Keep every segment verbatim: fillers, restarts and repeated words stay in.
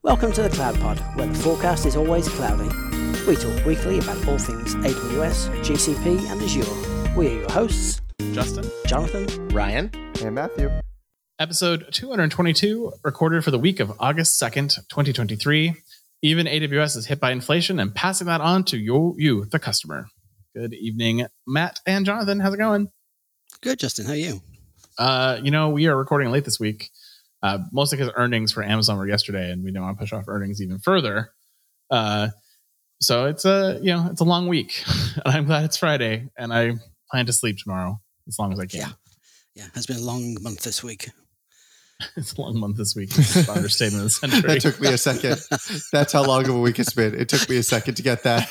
Welcome to the Cloud Pod, where the forecast is always cloudy. We talk weekly about all things A W S, G C P, and Azure. We are your hosts, Justin, Jonathan, Ryan, and Matthew. Episode two hundred twenty-two, recorded for the week of August second, twenty twenty-three. Even A W S is hit by inflation and passing that on to you, you, the customer. Good evening, Matt and Jonathan. How's it going? Good, Justin. How are you? Uh, you know, we are recording late this week, uh, mostly because earnings for Amazon were yesterday, and we don't want to push off earnings even further. Uh, so it's a you know it's a long week, and I'm glad it's Friday, and I plan to sleep tomorrow as long as I can. Yeah, yeah. It's been a long month this week. It's a long month this week. It's the understatement of the century. That took me a second. That's how long of a week it's been. It took me a second to get that.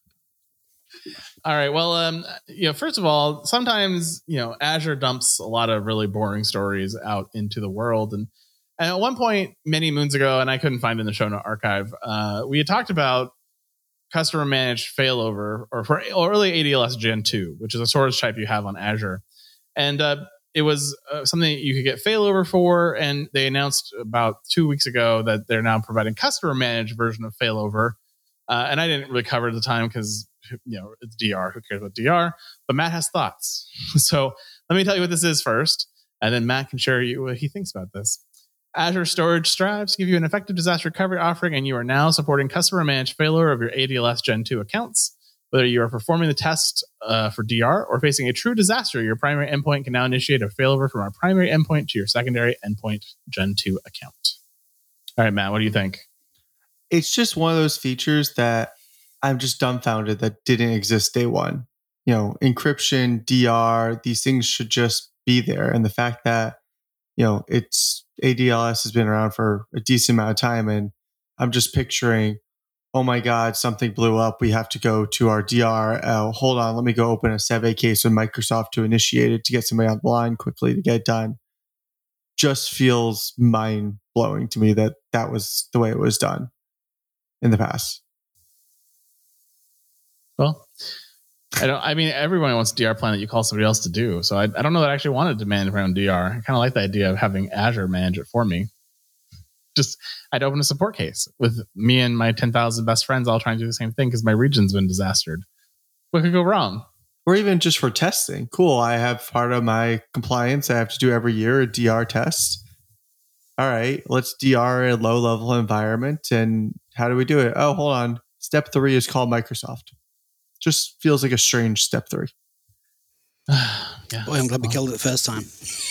All right. Well, um, you know, first of all, sometimes, you know, Azure dumps a lot of really boring stories out into the world. And, and at one point, many moons ago, and I couldn't find it in the show note archive, uh, we had talked about customer managed failover, or for early A D L S Gen two, which is a storage type you have on Azure. And uh, it was uh, something you could get failover for. And they announced about two weeks ago that they're now providing customer managed version of failover. Uh, and I didn't really cover it at the time because, you know, it's D R. Who cares about D R? But Matt has thoughts. So let me tell you what this is first, and then Matt can share you what he thinks about this. Azure Storage strives to give you an effective disaster recovery offering, and you are now supporting customer managed failover of your A D L S Gen two accounts. Whether you are performing the test uh, for D R or facing a true disaster, your primary endpoint can now initiate a failover from our primary endpoint to your secondary endpoint Gen two account. All right, Matt, what do you think? It's just one of those features that I'm just dumbfounded that didn't exist day one. You know, encryption, D R, these things should just be there. And the fact that, you know, it's A D L S has been around for a decent amount of time. And I'm just picturing, oh my God, something blew up. We have to go to our D R. Uh, hold on, let me go open a Seve case with Microsoft to initiate it to get somebody on the line quickly to get it done. Just feels mind blowing to me that that was the way it was done in the past. Well, I don't. I mean, everyone wants a D R plan that you call somebody else to do. So I, I don't know that I actually wanted to manage my own D R. I kind of like the idea of having Azure manage it for me. Just, I'd open a support case with me and my ten thousand best friends all trying to do the same thing because my region's been disastered. What could go wrong? Or even just for testing. Cool. I have part of my compliance I have to do every year, a D R test. All right, let's D R a low-level environment. And how do we do it? Oh, hold on. Step three is called Microsoft. Just feels like a strange step three. Yeah, Boy, I'm glad we killed it the first time.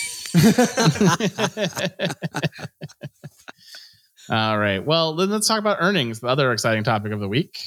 All right. Well, then let's talk about earnings, the other exciting topic of the week.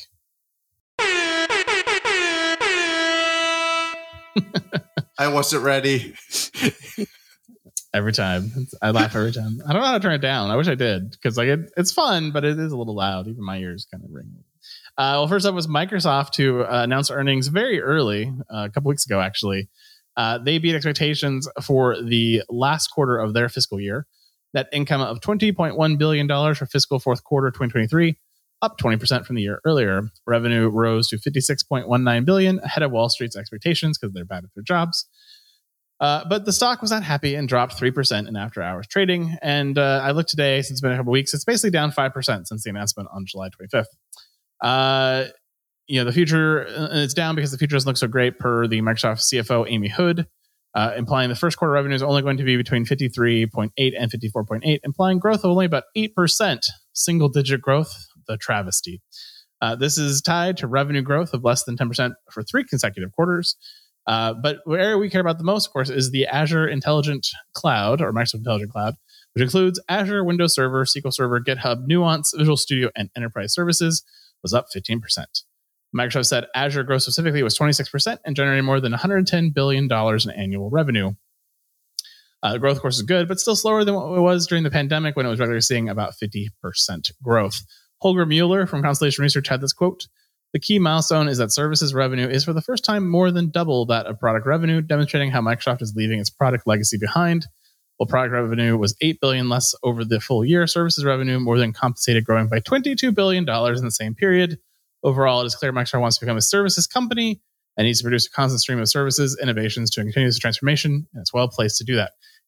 I wasn't ready. Every time. I laugh every time. I don't know how to turn it down. I wish I did because like it, it's fun, but it is a little loud. Even my ears kind of ring. Uh, well, first up was Microsoft, who uh, announced earnings very early, uh, a couple weeks ago, actually. Uh, they beat expectations for the last quarter of their fiscal year. Net income of twenty point one billion dollars for fiscal fourth quarter twenty twenty-three, up twenty percent from the year earlier. Revenue rose to fifty-six point one nine billion dollars, ahead of Wall Street's expectations because they're bad at their jobs. Uh, but the stock was not happy and dropped three percent in after-hours trading. And uh, I looked today, since it's been a couple weeks, it's basically down five percent since the announcement on July twenty-fifth. Uh, you know, the future, uh, it's down because the future doesn't look so great per the Microsoft C F O, Amy Hood, uh, implying the first quarter revenue is only going to be between fifty-three point eight and fifty-four point eight, implying growth of only about eight percent, single-digit growth, the travesty. Uh, this is tied to revenue growth of less than ten percent for three consecutive quarters. Uh, but where we care about the most, of course, is the Azure Intelligent Cloud, or Microsoft Intelligent Cloud, which includes Azure, Windows Server, S Q L Server, GitHub, Nuance, Visual Studio, and Enterprise Services, was up fifteen percent. Microsoft said Azure growth specifically was twenty-six percent and generated more than one hundred ten billion dollars in annual revenue. Uh, the growth, of course, is good, but still slower than what it was during the pandemic when it was regularly seeing about fifty percent growth. Holger Mueller from Constellation Research had this quote: "The key milestone is that services revenue is for the first time more than double that of product revenue, demonstrating how Microsoft is leaving its product legacy behind. While product revenue was eight billion dollars less over the full year, services revenue more than compensated, growing by twenty-two billion dollars in the same period. Overall, it is clear Microsoft wants to become a services company and needs to produce a constant stream of services, innovations to continue this transformation, and it's well placed to do that."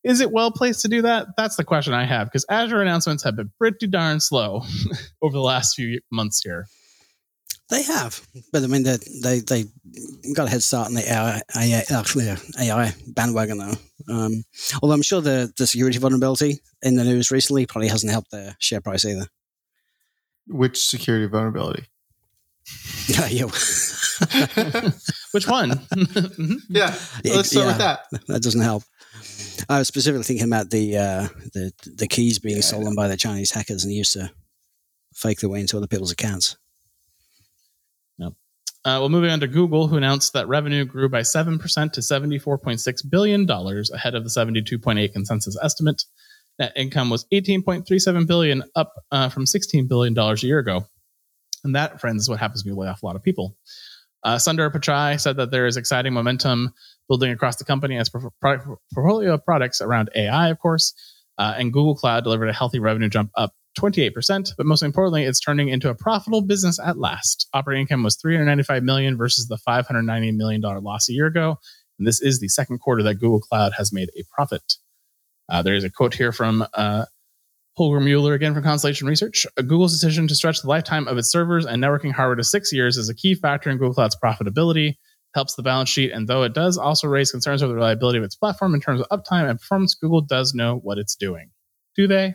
Is it well placed to do that? That's the question I have, because Azure announcements have been pretty darn slow over the last few months here. They have, but I mean, they they they got a head start on the A I, actually A I bandwagon though. Um, although I'm sure the the security vulnerability in the news recently probably hasn't helped their share price either. Which security vulnerability? Yeah. Which one? Yeah, let's start yeah, with that. That doesn't help. I was specifically thinking about the uh, the the keys being yeah, stolen by the Chinese hackers and used to fake their way into other people's accounts. Yep. Uh, well, moving on to Google, who announced that revenue grew by seven percent to seventy-four point six billion dollars, ahead of the seventy-two point eight consensus estimate. Net income was eighteen point three seven billion dollars, up uh, from sixteen billion dollars a year ago. And that, friends, is what happens when you lay off a lot of people. Uh, Sundar Pichai said that there is exciting momentum building across the company as pro- pro- portfolio of products around A I, of course. Uh, and Google Cloud delivered a healthy revenue jump up twenty-eight percent. But most importantly, it's turning into a profitable business at last. Operating income was three hundred ninety-five million dollars versus the five hundred ninety million dollars loss a year ago. And this is the second quarter that Google Cloud has made a profit. Uh, there is a quote here from uh, Holger Mueller, again from Constellation Research. Google's decision to stretch the lifetime of its servers and networking hardware to six years is a key factor in Google Cloud's profitability, helps the balance sheet, and though it does also raise concerns over the reliability of its platform in terms of uptime and performance, Google does know what it's doing. Do they?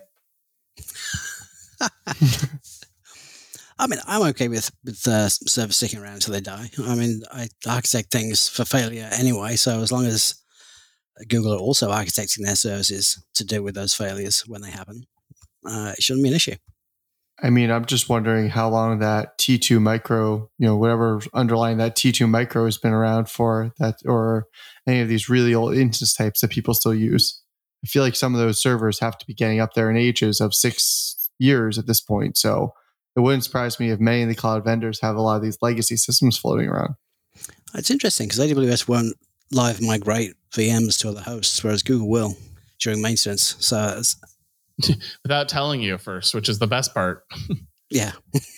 I mean, I'm okay with, with uh, servers sticking around until they die. I mean, I architect things for failure anyway, so as long as Google are also architecting their services to deal with those failures when they happen, uh, it shouldn't be an issue. I mean, I'm just wondering how long that T two micro, you know, whatever underlying that T two micro has been around for, that, or any of these really old instance types that people still use. I feel like some of those servers have to be getting up there in ages of six years at this point. So it wouldn't surprise me if many of the cloud vendors have a lot of these legacy systems floating around. It's interesting because A W S won't live migrate V Ms to other hosts, whereas Google will during maintenance. So it's, without telling you first, which is the best part. Yeah.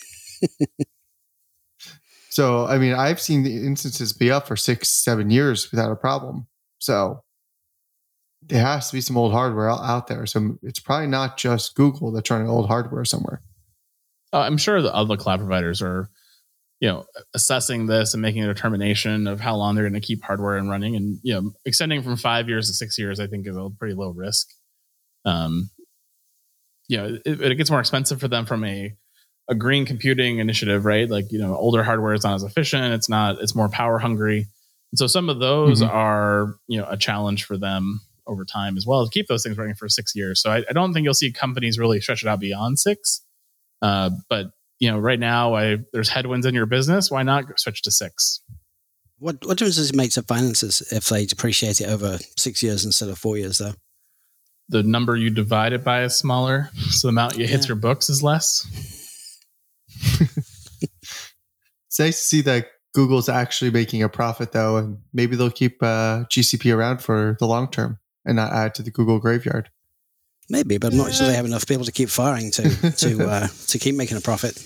So, I mean, I've seen the instances be up for six, seven years without a problem. So there has to be some old hardware out there. So it's probably not just Google that's running old hardware somewhere. Uh, I'm sure the other cloud providers are, you know, assessing this and making a determination of how long they're going to keep hardware and running. And, you know, extending from five years to six years, I think is a pretty low risk. Um, you know, it, it gets more expensive for them from a, a green computing initiative, right? Like, you know, older hardware is not as efficient. It's not, it's more power hungry. And so some of those mm-hmm. are, you know, a challenge for them over time as well to keep those things running for six years. So I, I don't think you'll see companies really stretch it out beyond six. Uh, but, you know, right now I, there's headwinds in your business. Why not switch to six? What, what difference does it make to finances if they depreciate it over six years instead of four years though? The number you divide it by is smaller, so the amount you yeah. hit your books is less. It's nice to see that Google's actually making a profit, though, and maybe they'll keep uh, G C P around for the long term and not add to the Google graveyard. Maybe, but I'm not sure they have enough people to keep firing to to uh, to keep making a profit.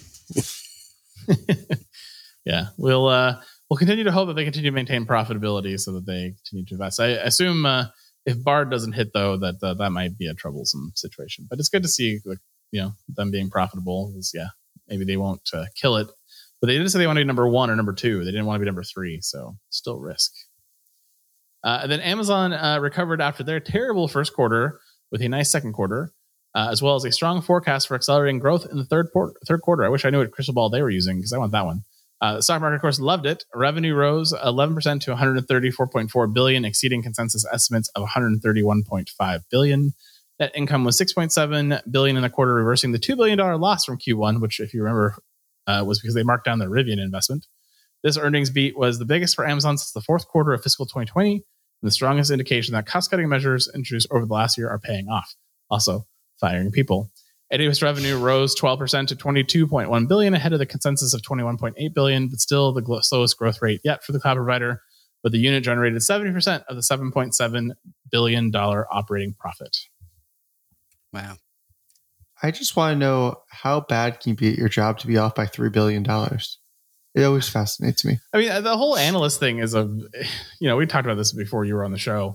Yeah, we'll uh, we'll continue to hope that they continue to maintain profitability so that they continue to invest. I assume. Uh, If Bard doesn't hit, though, that uh, that might be a troublesome situation. But it's good to see, like, you know, them being profitable. Is, yeah, maybe they won't uh, kill it, but they didn't say they want to be number one or number two. They didn't want to be number three, so still risk. Uh, and then Amazon uh, recovered after their terrible first quarter with a nice second quarter, uh, as well as a strong forecast for accelerating growth in the third por- third quarter. I wish I knew what crystal ball they were using because I want that one. Uh, the stock market, of course, loved it. Revenue rose eleven percent to one hundred thirty-four point four billion dollars, exceeding consensus estimates of one hundred thirty-one point five billion dollars. Net income was six point seven billion dollars in the quarter, reversing the two billion dollars loss from Q one, which, if you remember, uh, was because they marked down their Rivian investment. This earnings beat was the biggest for Amazon since the fourth quarter of fiscal twenty twenty, and the strongest indication that cost-cutting measures introduced over the last year are paying off. Also, firing people. A W S revenue rose twelve percent to twenty-two point one billion dollars, ahead of the consensus of twenty-one point eight billion dollars, but still the gl- slowest growth rate yet for the cloud provider. But the unit generated seventy percent of the seven point seven billion dollars operating profit. Wow. I just want to know, how bad can you be at your job to be off by three billion dollars? It always fascinates me. I mean, the whole analyst thing is a, you know, we talked about this before you were on the show,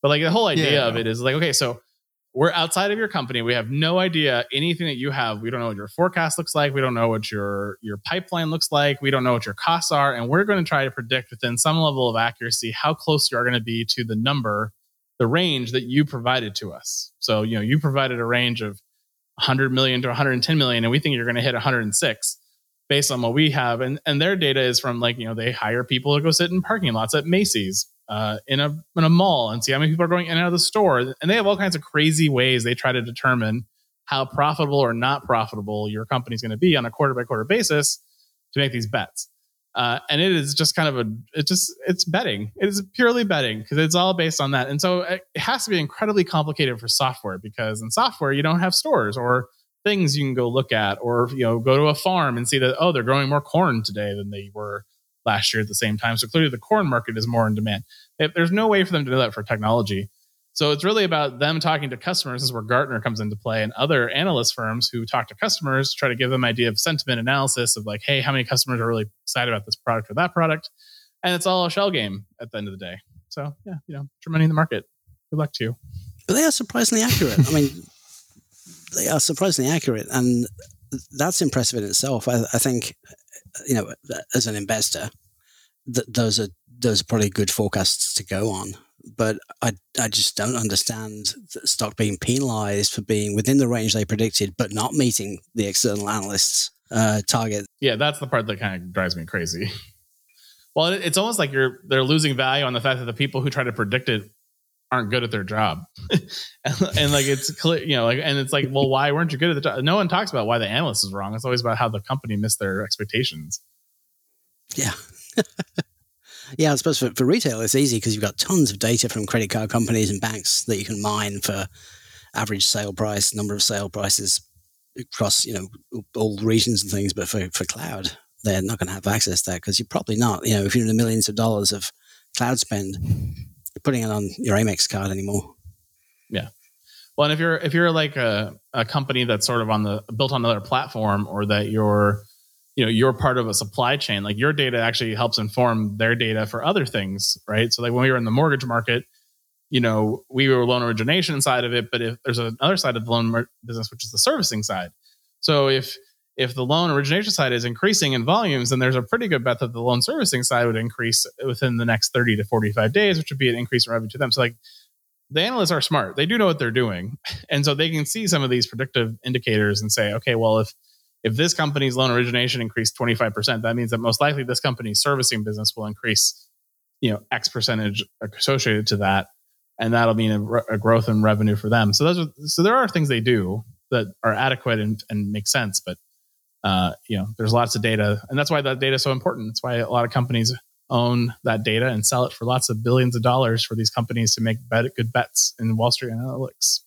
But like the whole idea Yeah. of it is like, okay, so we're outside of your company. We have no idea anything that you have. We don't know what your forecast looks like. We don't know what your, your pipeline looks like. We don't know what your costs are. And we're going to try to predict within some level of accuracy how close you are going to be to the number, the range that you provided to us. So, you know, you provided a range of one hundred million to one hundred ten million, and we think you're going to hit one hundred six based on what we have. And, and their data is from like, you know, they hire people to go sit in parking lots at Macy's. Uh, in a in a mall and see how many people are going in and out of the store. And they have all kinds of crazy ways they try to determine how profitable or not profitable your company is going to be on a quarter by quarter basis to make these bets. Uh, and it is just kind of a, it just, it's betting. It is purely betting because it's all based on that. And so it has to be incredibly complicated for software because in software, you don't have stores or things you can go look at or, you know, go to a farm and see that, oh, they're growing more corn today than they were last year at the same time. So clearly the corn market is more in demand. If there's no way for them to do that for technology. So it's really about them talking to customers. This is where Gartner comes into play and other analyst firms who talk to customers, try to give them an idea of sentiment analysis of like, hey, how many customers are really excited about this product or that product? And it's all a shell game at the end of the day. So yeah, you know, put your money in the market. Good luck to you. But they are surprisingly accurate. I mean, they are surprisingly accurate. And that's impressive in itself. I, I think, you know, as an investor, th- those are those are probably good forecasts to go on. But I I just don't understand the stock being penalized for being within the range they predicted, but not meeting the external analysts' uh, target. Yeah, that's the part that kind of drives me crazy. Well, it, it's almost like you're they're losing value on the fact that the people who try to predict it aren't good at their job, and, and like it's clear, you know, like and it's like, well, why weren't you good at the job? No one talks about why the analyst is wrong. It's always about how the company missed their expectations. Yeah. Yeah, I suppose for, for retail, it's easy because you've got tons of data from credit card companies and banks that you can mine for average sale price, number of sale prices across, you know, all regions and things. But for, for cloud, they're not going to have access to that because you're probably not, you know, if you're in the millions of dollars of cloud spend, you're putting it on your Amex card anymore. Yeah. Well, and if you're, if you're like a, a company that's sort of on the built on another platform or that you're, you know, you're part of a supply chain, like your data actually helps inform their data for other things, right? So like when we were in the mortgage market, you know, we were loan origination side of it, but if there's another side of the loan business, which is the servicing side. So if, if the loan origination side is increasing in volumes, then there's a pretty good bet that the loan servicing side would increase within the next thirty to forty-five days, which would be an increase in revenue to them. So like the analysts are smart. They do know what they're doing. And so they can see some of these predictive indicators and say, okay, well, if, If this company's loan origination increased twenty-five percent, that means that most likely this company's servicing business will increase, you know, X percentage associated to that. And that'll mean a, a growth in revenue for them. So those are, so there are things they do that are adequate and, and make sense. But, uh, you know, there's lots of data. And that's why that data is so important. That's why a lot of companies own that data and sell it for lots of billions of dollars for these companies to make bet, good bets in Wall Street Analytics.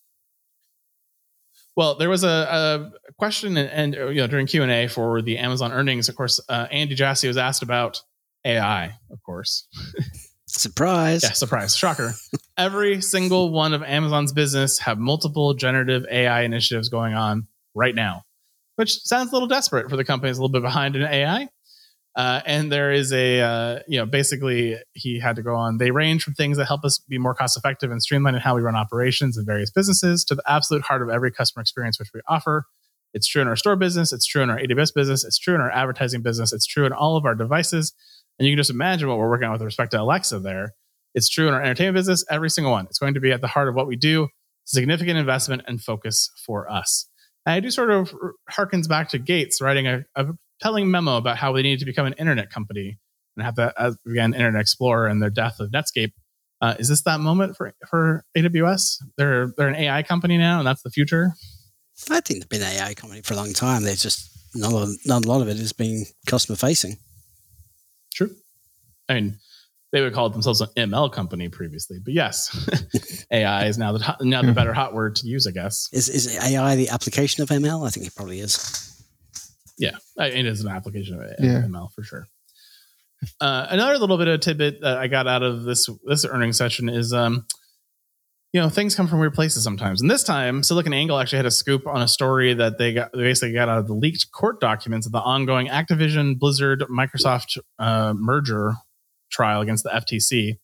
Well, there was a, a question and, and you know during Q and A for the Amazon earnings, of course, uh, Andy Jassy was asked about A I, of course. Surprise. Yeah, surprise. Shocker. Every single one of Amazon's business have multiple generative A I initiatives going on right now, which sounds a little desperate for the company. It's a little bit behind in A I. Uh, and there is a, uh, you know, basically he had to go on. They range from things that help us be more cost effective and streamline in how we run operations in various businesses to the absolute heart of every customer experience which we offer. It's true in our store business. It's true in our A W S business. It's true in our advertising business. It's true in all of our devices. And you can just imagine what we're working on with respect to Alexa there. It's true in our entertainment business, every single one. It's going to be at the heart of what we do. Significant investment and focus for us. And I do sort of harkens back to Gates writing a, a telling memo about how they needed to become an internet company and have that, as again, Internet Explorer and their death of Netscape. Uh, is this that moment for, for A W S? They're they're an A I company now, and that's the future? I think they've been an A I company for a long time. They're just, not a, not a lot of it is being customer facing. True. I mean, they would call themselves an M L company previously, but yes, A I is now the now the better hot word to use, I guess. Is is A I the application of M L? I think it probably is. Yeah, it is an application of yeah. M L for sure. Uh, another little bit of tidbit that I got out of this this earnings session is, um, you know, things come from weird places sometimes. And this time, SiliconANGLE actually had a scoop on a story that they got they basically got out of the leaked court documents of the ongoing Activision Blizzard Microsoft uh, merger trial against the F T C.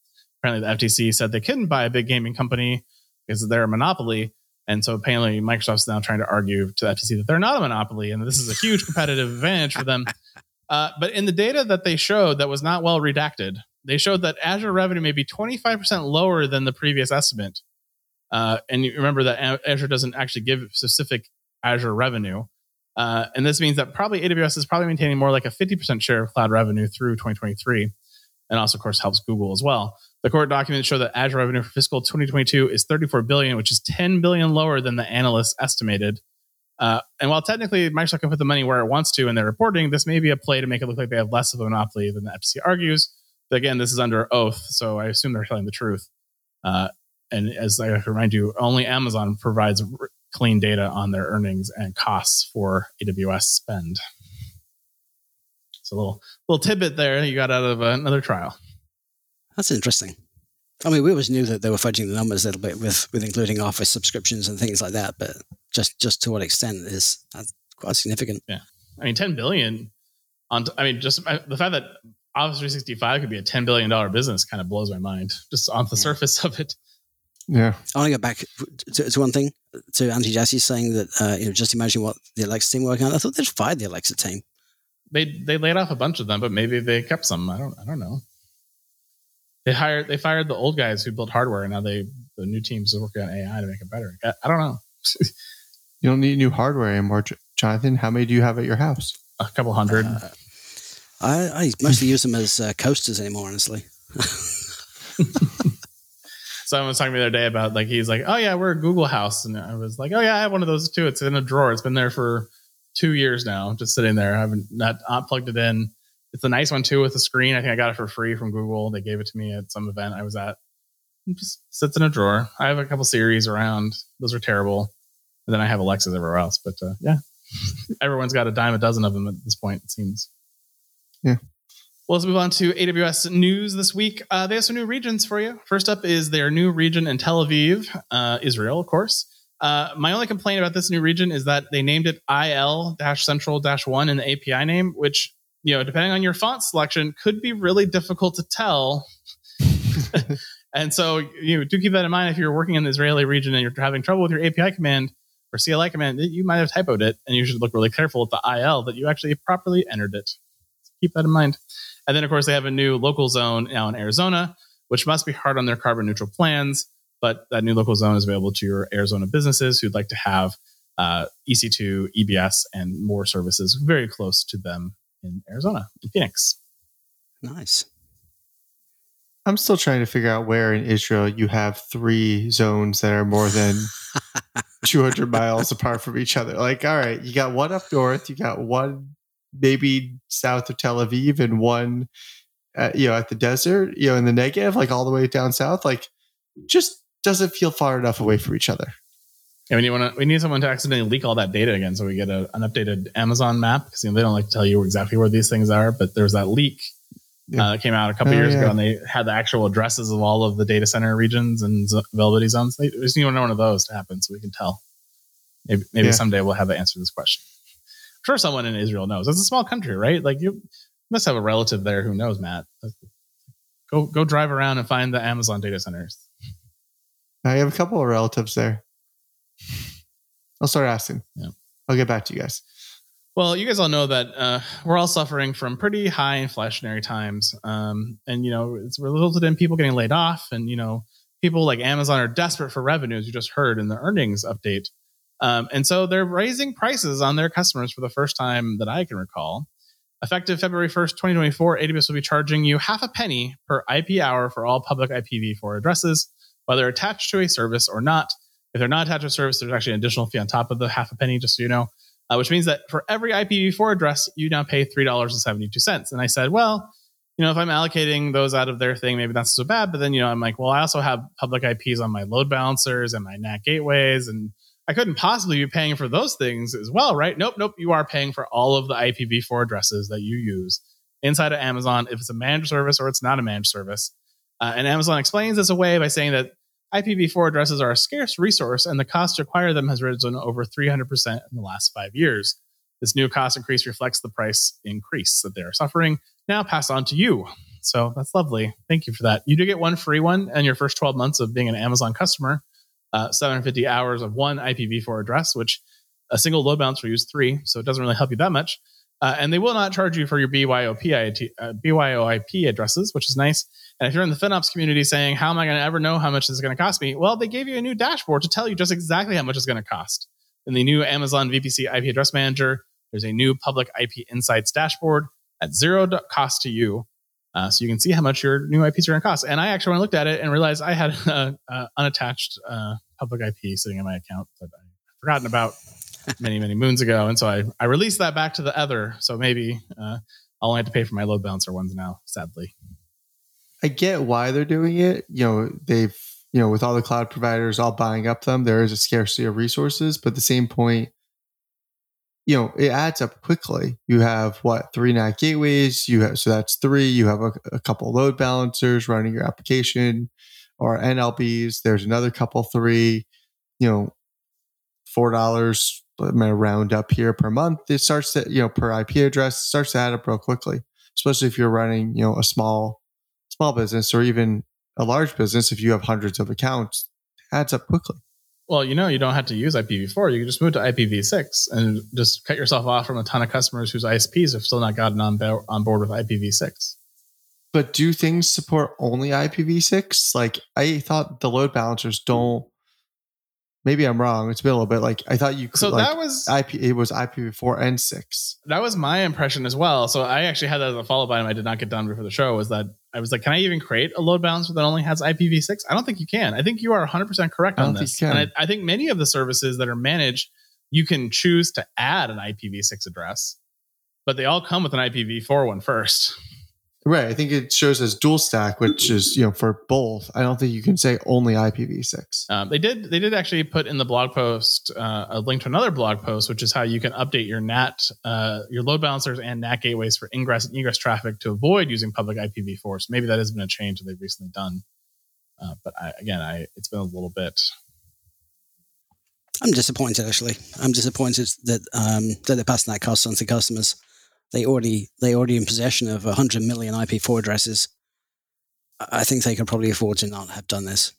apparently the F T C said they couldn't buy a big gaming company because they're a monopoly. And so apparently Microsoft's now trying to argue to the F T C that they're not a monopoly and that this is a huge competitive advantage for them. Uh, but in the data that they showed that was not well redacted, they showed that Azure revenue may be twenty-five percent lower than the previous estimate. Uh, and you remember that Azure doesn't actually give specific Azure revenue. Uh, and this means that probably A W S is probably maintaining more like a fifty percent share of cloud revenue through twenty twenty-three. And also, of course, helps Google as well. The court documents show that Azure revenue for fiscal twenty twenty-two is thirty-four billion dollars, which is ten billion dollars lower than the analysts estimated. Uh, and while technically Microsoft can put the money where it wants to in their reporting, this may be a play to make it look like they have less of a monopoly than the F T C argues. But again, this is under oath, so I assume they're telling the truth. Uh, and as I remind you, only Amazon provides r- clean data on their earnings and costs for A W S spend. So a little, little tidbit there you got out of another trial. That's interesting. I mean, we always knew that they were fudging the numbers a little bit with, with including Office subscriptions and things like that, but just, just to what extent is that's quite significant. Yeah. I mean, ten billion on, I mean, just the fact that Office three sixty-five could be a ten billion dollars business kind of blows my mind just on the yeah. surface of it. Yeah. I want to go back to, to one thing, to Auntie Jassy saying that, uh, you know, just imagine what the Alexa team working on. I thought they'd fired the Alexa team. They they laid off a bunch of them, but maybe they kept some. I don't I don't know. They hired they fired the old guys who built hardware, and now they the new teams are working on A I to make it better. I, I don't know. You don't need new hardware anymore, Jonathan. How many do you have at your house? A couple hundred. Uh, I, I mostly use them as uh, coasters anymore, honestly. Someone was talking to me the other day about like he's like, oh yeah, we're a Google house, and I was like, oh yeah, I have one of those too. It's in a drawer. It's been there for two years now, just sitting there. I haven't not, not plugged it in. It's a nice one too with a screen. I think I got it for free from Google. They gave it to me at some event I was at. It just sits in a drawer. I have a couple series around. Those are terrible. And then I have Alexas everywhere else. But uh, yeah, everyone's got a dime a dozen of them at this point, it seems. Yeah. Well, let's move on to A W S news this week. Uh, they have some new regions for you. First up is their new region in Tel Aviv, uh, Israel, of course. Uh, my only complaint about this new region is that they named it I L Central one in the A P I name, which, you know, depending on your font selection, could be really difficult to tell. And so, you know, do keep that in mind if you're working in the Israeli region and you're having trouble with your A P I command or C L I command, you might have typoed it, and you should look really careful at the I L that you actually properly entered it. So keep that in mind. And then, of course, they have a new local zone now in Arizona, which must be hard on their carbon neutral plans. But that new local zone is available to your Arizona businesses who'd like to have uh, E C two, E B S, and more services very close to them in Arizona, in Phoenix. Nice. I'm still trying to figure out where in Israel you have three zones that are more than two hundred miles apart from each other. Like, all right, you got one up north, you got one maybe south of Tel Aviv, and one, uh, you know, at the desert, you know, in the Negev, like all the way down south. Like, just doesn't feel far enough away from each other. Yeah, we need, wanna, we need someone to accidentally leak all that data again so we get a, an updated Amazon map, because you know, they don't like to tell you exactly where these things are, but there's that leak yeah. uh, that came out a couple oh, years yeah. ago, and they had the actual addresses of all of the data center regions and availability zones. They just need one of those to happen so we can tell. Maybe, maybe yeah. someday we'll have the answer to this question. I'm sure someone in Israel knows. It's a small country, right? Like, you must have a relative there who knows, Matt. Go, go drive around and find the Amazon data centers. I have a couple of relatives there. I'll start asking. Yeah. I'll get back to you guys. Well, you guys all know that uh, we're all suffering from pretty high inflationary times. Um, and, you know, it's resulted in people getting laid off. And, you know, people like Amazon are desperate for revenue, as you just heard in the earnings update. Um, and so they're raising prices on their customers for the first time that I can recall. Effective February first, twenty twenty-four, A W S will be charging you half a penny per I P hour for all public I P v four addresses, whether attached to a service or not. If they're not attached to a service, there's actually an additional fee on top of the half a penny, just so you know, uh, which means that for every I P v four address, you now pay three dollars and seventy-two cents. And I said, well, you know, if I'm allocating those out of their thing, maybe that's so bad. But then, you know, I'm like, well, I also have public I Ps on my load balancers and my N A C gateways, and I couldn't possibly be paying for those things as well, right? Nope, nope. You are paying for all of the I P v four addresses that you use inside of Amazon, if it's a managed service or it's not a managed service. Uh, and Amazon explains this away by saying that I P v four addresses are a scarce resource, and the cost to acquire them has risen over three hundred percent in the last five years. This new cost increase reflects the price increase that they are suffering, now passed on to you. So that's lovely. Thank you for that. You do get one free one in your first twelve months of being an Amazon customer. Uh, seven hundred fifty hours of one I P v four address, which a single load balancer use three, so it doesn't really help you that much. Uh, and they will not charge you for your B Y O P uh, B Y O I P addresses, which is nice. And if you're in the FinOps community saying, how am I going to ever know how much this is going to cost me? Well, they gave you a new dashboard to tell you just exactly how much it's going to cost. In the new Amazon V P C I P Address Manager, there's a new public I P Insights dashboard at zero cost to you. Uh, so you can see how much your new I Ps are going to cost. And I actually, when I looked at it and realized I had an uh, unattached uh, public I P sitting in my account that I'd forgotten about many, many moons ago. And so I, I released that back to the other. So maybe uh, I'll only have to pay for my load balancer ones now, sadly. I get why they're doing it. You know, they've, you know, with all the cloud providers all buying up them, there is a scarcity of resources. But at the same point, you know, it adds up quickly. You have what, three N A T gateways. You have, so that's three. You have a, a couple load balancers running your application, or N L Bs. There's another couple, three, you know, four dollars. I'm going to round up here per month. It starts to, you know, per I P address, starts to add up real quickly, especially if you're running, you know, a small, small business or even a large business. If you have hundreds of accounts, it adds up quickly. Well, you know, you don't have to use I P v four. You can just move to I P v six and just cut yourself off from a ton of customers whose I S Ps have still not gotten on, bo- on board with I P v six. But do things support only I P v six? Like, I thought the load balancers don't. Maybe I'm wrong. It's been a little bit like I thought you could. So like, that was I P. It was I P v four and six. That was my impression as well. So I actually had that as a follow-up item I did not get done before the show. Was that I was like, can I even create a load balancer that only has I P v six? I don't think you can. I think you are one hundred percent correct on this. And I, I think many of the services that are managed, you can choose to add an I P v six address, but they all come with an I P v four one first. Right. I think it shows as dual stack, which is, you know, for both. I don't think you can say only I P v six. Um, they did. They did actually put in the blog post uh, a link to another blog post, which is how you can update your N A T, uh, your load balancers and N A T gateways for ingress and egress traffic to avoid using public I P v four. So maybe that has been a change that they've recently done. Uh, but I, again, I it's been a little bit. I'm disappointed. Actually, I'm disappointed that um, that they're passing that cost on to customers. They already they already in possession of one hundred million I P four addresses. I think they could probably afford to not have done this.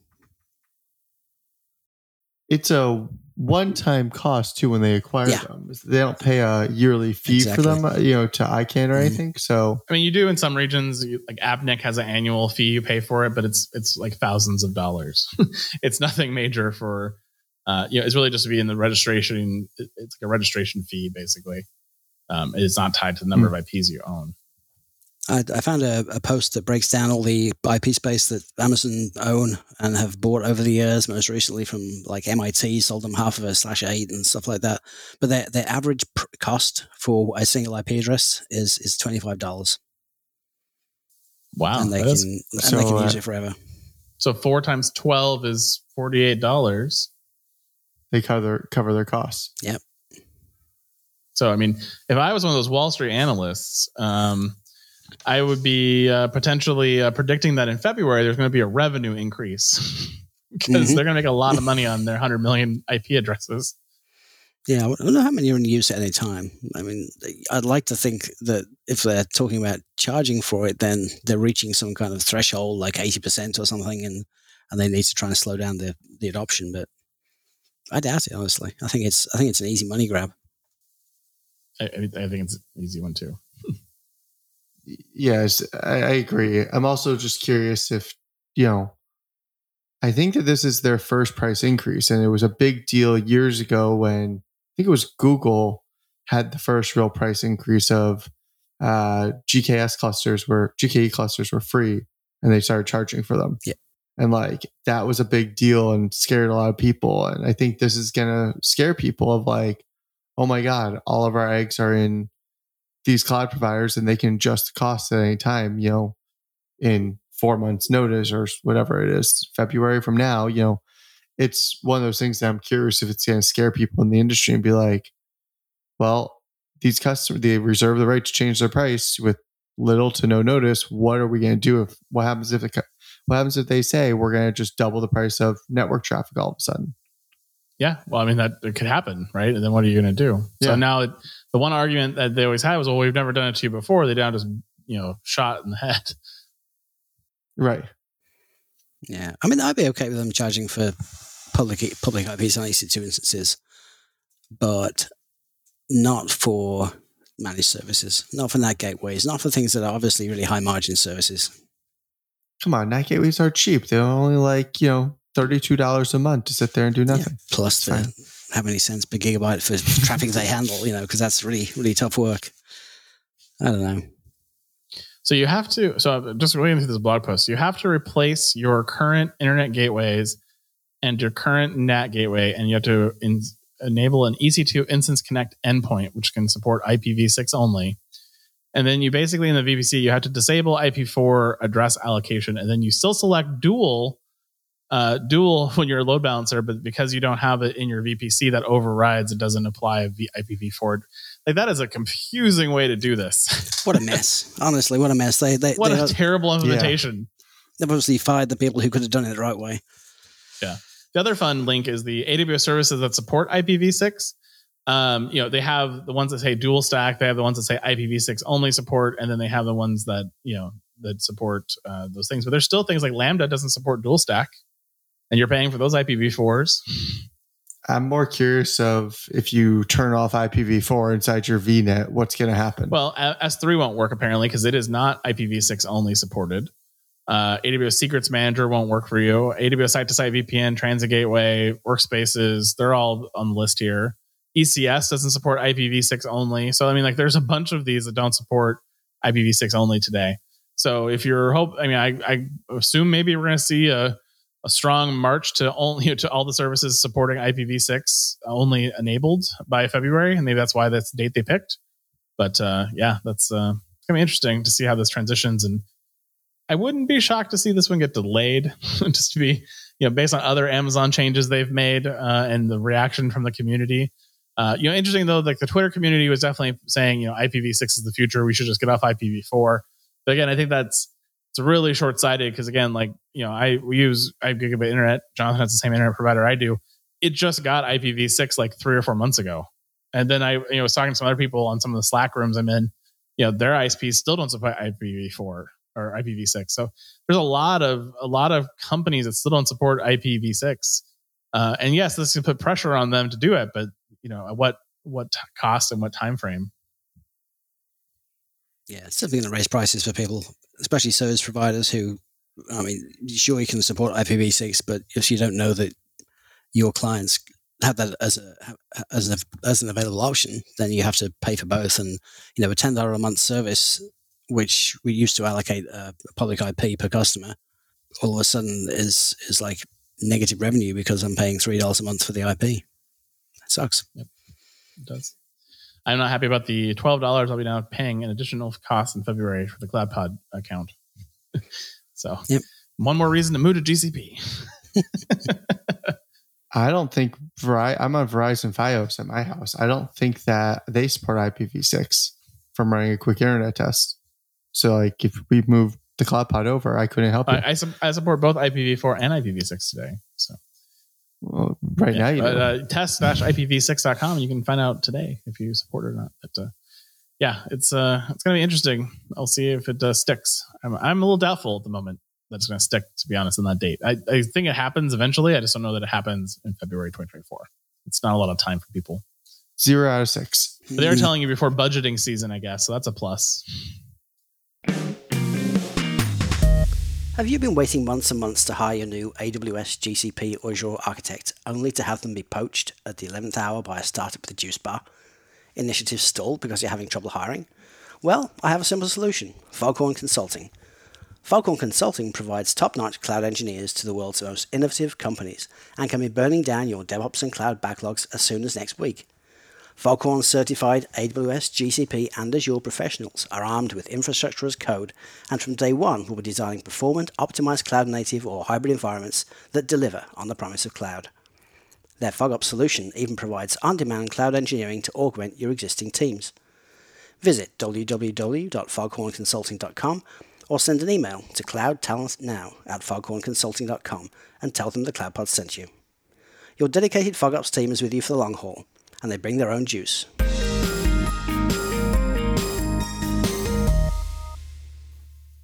It's a one-time cost too when they acquire yeah. them. They don't pay a yearly fee exactly. for them, you know, to I CANN or mm-hmm. anything. So I mean, you do in some regions. You, like AppNic has an annual fee you pay for it, but it's it's like thousands of dollars. It's nothing major for. Uh, you know, it's really just to be in the registration. It's like a registration fee, basically. Um, it's not tied to the number mm. of I Ps you own. I, I found a, a post that breaks down all the I P space that Amazon own and have bought over the years, most recently from like M I T, sold them half of a slash eight and stuff like that. But their their average pr- cost for a single I P address is is twenty-five dollars. Wow. And they can, and so, they can uh, use it forever. So four times twelve is forty-eight dollars. They cover, cover their costs. Yep. So, I mean, if I was one of those Wall Street analysts, um, I would be uh, potentially uh, predicting that in February, there's going to be a revenue increase because mm-hmm. they're going to make a lot of money on their one hundred million I P addresses. Yeah, I don't know how many are in use at any time. I mean, I'd like to think that if they're talking about charging for it, then they're reaching some kind of threshold, like eighty percent or something, and, and they need to try and slow down the, the adoption. But I doubt it, honestly. I think it's I think it's an easy money grab. I, I think it's an easy one too. Yes, I, I agree. I'm also just curious if, you know, I think that this is their first price increase, and it was a big deal years ago when I think it was Google had the first real price increase of uh, G K S clusters were G K E clusters were free, and they started charging for them. Yeah. And like that was a big deal and scared a lot of people. And I think this is gonna scare people of like, oh my God, all of our eggs are in these cloud providers and they can adjust the cost at any time, you know, in four months notice or whatever it is, February from now, you know, it's one of those things that I'm curious if it's going to scare people in the industry and be like, well, these customers, they reserve the right to change their price with little to no notice. What are we going to do if, what happens if it, what happens if they say we're going to just double the price of network traffic all of a sudden? Yeah, well, I mean, that it could happen, right? And then what are you going to do? Yeah. So now it, the one argument that they always had was, well, we've never done it to you before. They down just, you know, shot in the head. Right. Yeah. I mean, I'd be okay with them charging for public public I Ps on E C two instances, but not for managed services, not for N A T gateways, not for things that are obviously really high margin services. Come on, N A T gateways are cheap. They're only like, you know, thirty-two dollars a month to sit there and do nothing. Yeah. Plus the, how many cents per gigabyte for traffic they handle, you know, because that's really, really tough work. I don't know. So you have to, so I'm just reading through this blog post, you have to replace your current internet gateways and your current N A T gateway, and you have to in, enable an E C two Instance Connect endpoint, which can support I P v six only. And then you basically, in the V P C, you have to disable I P four address allocation, and then you still select dual uh, dual when you're a load balancer, but because you don't have it in your V P C, that overrides. It doesn't apply I P v four. Like, that is a confusing way to do this. What a mess. Honestly, what a mess. They, they, what they a are, terrible implementation. Yeah. They've obviously fired the people who could have done it the right way. Yeah. The other fun link is the A W S services that support I P v six. Um, you know, they have the ones that say dual stack. They have the ones that say I P v six only support. And then they have the ones that, you know, that support uh, those things. But there's still things like Lambda doesn't support dual stack. And you're paying for those I P v fours. I'm more curious of if you turn off I P v four inside your V NET, what's going to happen? Well, S three won't work apparently because it is not I P v six only supported. Uh, A W S Secrets Manager won't work for you. A W S Site-to-Site V P N, Transit Gateway, Workspaces, they're all on the list here. E C S doesn't support I P v six only. So, I mean, like, there's a bunch of these that don't support I P v six only today. So if you're hope, I mean, I, I assume maybe we're going to see a, a strong march to only to all the services supporting I P v six only enabled by February, and maybe that's why that's the date they picked. But uh, yeah, that's uh, it's gonna be interesting to see how this transitions, and I wouldn't be shocked to see this one get delayed, just to be, you know, based on other Amazon changes they've made uh, and the reaction from the community. Uh, you know, interesting though, like the Twitter community was definitely saying, you know, I P v six is the future. We should just get off I P v four. But again, I think that's it's really short-sighted because, again, like, you know, I we use I have gigabit internet. Jonathan has the same internet provider I do. It just got I P v six like three or four months ago, and then I you know was talking to some other people on some of the Slack rooms I'm in. You know, their I S Ps still don't support I P v four or I P v six. So there's a lot of a lot of companies that still don't support I P v six. Uh, and yes, this can put pressure on them to do it, but you know, at what what cost and what time frame? Yeah, it's definitely going to raise prices for people, especially service providers who, I mean, sure, you can support I P v six, but if you don't know that your clients have that as a as an as an available option, then you have to pay for both. And you know, a ten dollars a month service, which we used to allocate a public I P per customer, all of a sudden is is like negative revenue because I'm paying three dollars a month for the I P. It sucks. Yep, it does. I'm not happy about the twelve dollars I'll be now paying an additional cost in February for the CloudPod account. So, yep. One more reason to move to G C P. I don't think Verizon, I'm on Verizon Fios at my house. I don't think that they support I P v six from running a quick internet test. So, like, if we move the CloudPod over, I couldn't help you. I, I, su- I support both I P v four and I P v six today. So, well, right yeah, now, you but, know. Uh, test dash I P v six dot com. You can find out today if you support it or not. But uh, yeah, it's uh, it's going to be interesting. I'll see if it uh, sticks. I'm, I'm a little doubtful at the moment that it's going to stick, to be honest, on that date. I, I think it happens eventually. I just don't know that it happens in February twenty twenty-four. It's not a lot of time for people. Zero out of six. But they were telling you before budgeting season, I guess. So that's a plus. Have you been waiting months and months to hire your new A W S, G C P, or Azure architect, only to have them be poached at the eleventh hour by a startup with a juice bar? Initiatives stalled because you're having trouble hiring? Well, I have a simple solution. Foghorn Consulting. Foghorn Consulting provides top-notch cloud engineers to the world's most innovative companies and can be burning down your DevOps and cloud backlogs as soon as next week. Foghorn certified A W S, G C P, and Azure professionals are armed with infrastructure as code, and from day one will be designing performant, optimized cloud-native or hybrid environments that deliver on the promise of cloud. Their FogOps solution even provides on-demand cloud engineering to augment your existing teams. Visit w w w dot foghorn consulting dot com or send an email to cloudtalentnow at foghorn consulting dot com and tell them the CloudPod sent you. Your dedicated FogOps team is with you for the long haul, and they bring their own juice.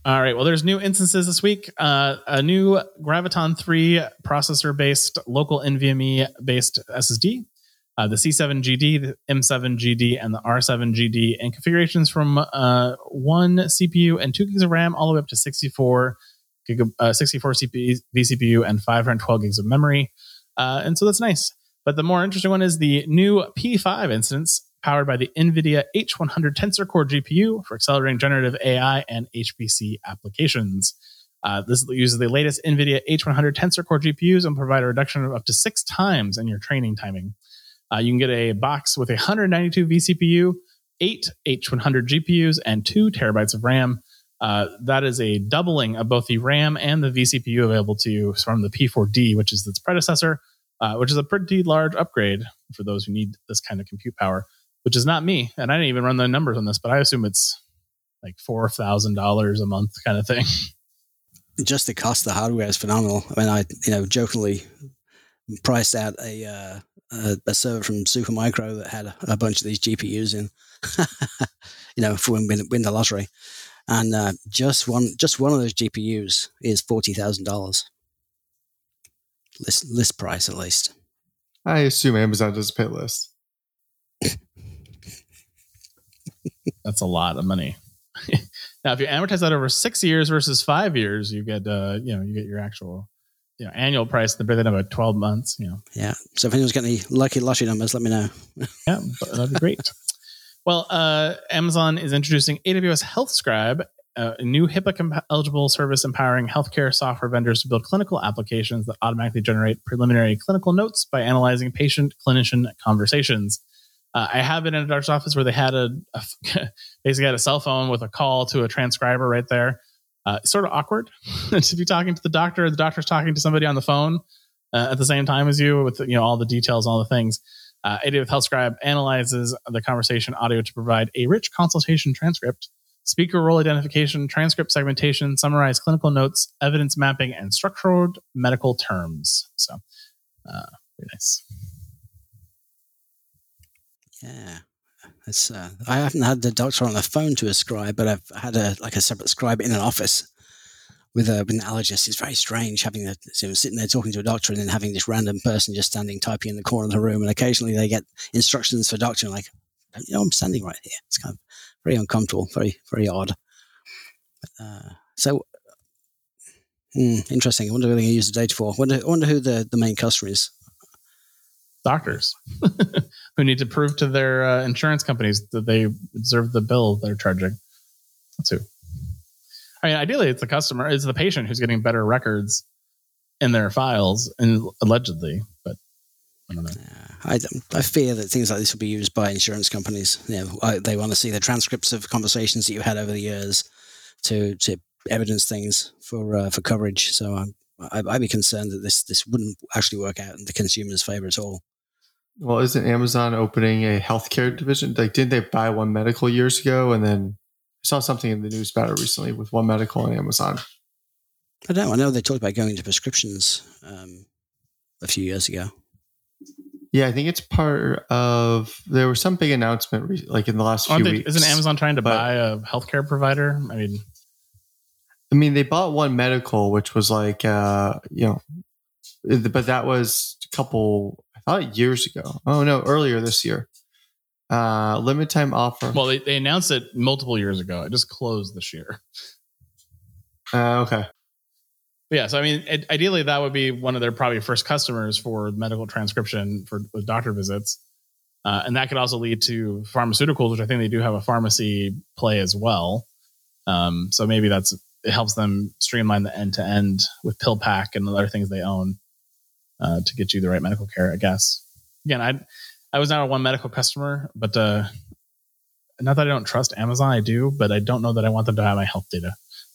All right. Well, there's new instances this week. Uh, a new Graviton three processor-based local NVMe-based S S D, uh, the C seven G D, the M seven G D, and the R seven G D, and configurations from uh, one C P U and two gigs of RAM all the way up to sixty-four, gig of, uh, sixty-four C P U, vCPU, and five hundred twelve gigs of memory. Uh, and so that's nice. But the more interesting one is the new P five instance, powered by the NVIDIA H one hundred Tensor Core G P U for accelerating generative A I and H P C applications. Uh, this uses the latest NVIDIA H one hundred Tensor Core G P Us and provide a reduction of up to six times in your training timing. Uh, you can get a box with a one hundred ninety-two vCPU, eight H one hundred G P Us, and two terabytes of RAM. Uh, that is a doubling of both the RAM and the vCPU available to you from the P four D, which is its predecessor, uh, which is a pretty large upgrade for those who need this kind of compute power. Which is not me, and I didn't even run the numbers on this, but I assume it's like four thousand dollars a month kind of thing. Just the cost of the hardware is phenomenal. I mean, I you know jokingly priced out a uh, a, a server from Supermicro that had a, a bunch of these G P Us in, you know, for when we win the lottery, and uh, just one just one of those G P Us is forty thousand dollars. List list price at least. I assume Amazon doesn't pay list. That's a lot of money. Now, if you amortize that over six years versus five years, you get uh, you know you get your actual you know annual price. They break that about twelve months. You know. Yeah. So if anyone's got any lucky lottery numbers, let me know. Yeah, that'd be great. Well, uh, Amazon is introducing A W S Health Scribe, uh, a new HIPAA eligible service empowering healthcare software vendors to build clinical applications that automatically generate preliminary clinical notes by analyzing patient-clinician conversations. Uh, I have been in a doctor's office where they had a, a basically had a cell phone with a call to a transcriber right there. Uh, it's sort of awkward to be talking to the doctor. The doctor's talking to somebody on the phone uh, at the same time as you, with you know all the details, all the things. Uh, A W S Health Scribe analyzes the conversation audio to provide a rich consultation transcript, speaker role identification, transcript segmentation, summarize clinical notes, evidence mapping, and structured medical terms. So, uh, very nice. Yeah, it's. Uh, I haven't had the doctor on the phone to a scribe, but I've had a like a separate scribe in an office with, a, with an allergist. It's very strange having a you know, sitting there talking to a doctor and then having this random person just standing typing in the corner of the room, and occasionally they get instructions for doctor like, you know, I'm standing right here. It's kind of very uncomfortable, very very odd. Uh, so hmm, interesting. I wonder what they're going to use the data for. I wonder, I wonder who the, the main customer is. Doctors who need to prove to their uh, insurance companies that they deserve the bill they're charging. That's who. I mean, ideally, it's the customer, it's the patient who's getting better records in their files, and allegedly, but I don't know. Yeah, I, I fear that things like this will be used by insurance companies. You know, I, they want to see the transcripts of conversations that you had over the years to to evidence things for uh, for coverage. So um, I, I'd be concerned that this this wouldn't actually work out in the consumer's favor at all. Well, isn't Amazon opening a healthcare division? Like, didn't they buy One Medical years ago? And then I saw something in the news about it recently with One Medical and Amazon. I don't know. I know they talked about going into prescriptions um, a few years ago. Yeah, I think it's part of. There was some big announcement re- like in the last few they, weeks. Isn't Amazon trying to but, buy a healthcare provider? I mean, I mean, they bought One Medical, which was like, uh, you know, but that was a couple. I thought years ago. Oh no, earlier this year. Uh, limited time offer. Well, they, they announced it multiple years ago. It just closed this year. Uh, okay. But yeah, so I mean, it, ideally, that would be one of their probably first customers for medical transcription for with doctor visits, uh, and that could also lead to pharmaceuticals, which I think they do have a pharmacy play as well. Um, so maybe that's it helps them streamline the end to end with PillPack and the other things they own uh, to get you the right medical care. I guess. Again, I I was not a One Medical customer, but uh, not that I don't trust Amazon, I do, but I don't know that I want them to have my health data.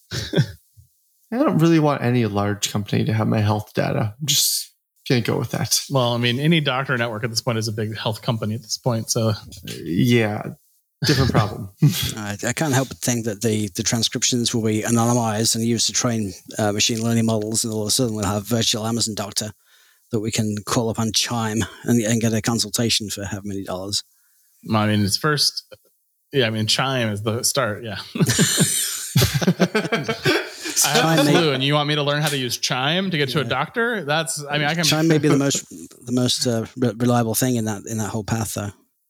I don't really want any large company to have my health data. I'm just going to go with that. Well, I mean, any doctor network at this point is a big health company at this point. So, yeah, different problem. I, I can't help but think that the, the transcriptions will be anonymized and used to train uh, machine learning models, and all of a sudden we'll have virtual Amazon doctor that we can call up on Chime and, and get a consultation for how many dollars. I mean, it's first, yeah, I mean, Chime is the start, yeah. I have the flu, and you want me to learn how to use Chime to get yeah. to a doctor? That's, I mean, I can. Chime may be the most the most uh, reliable thing in that in that whole path, though.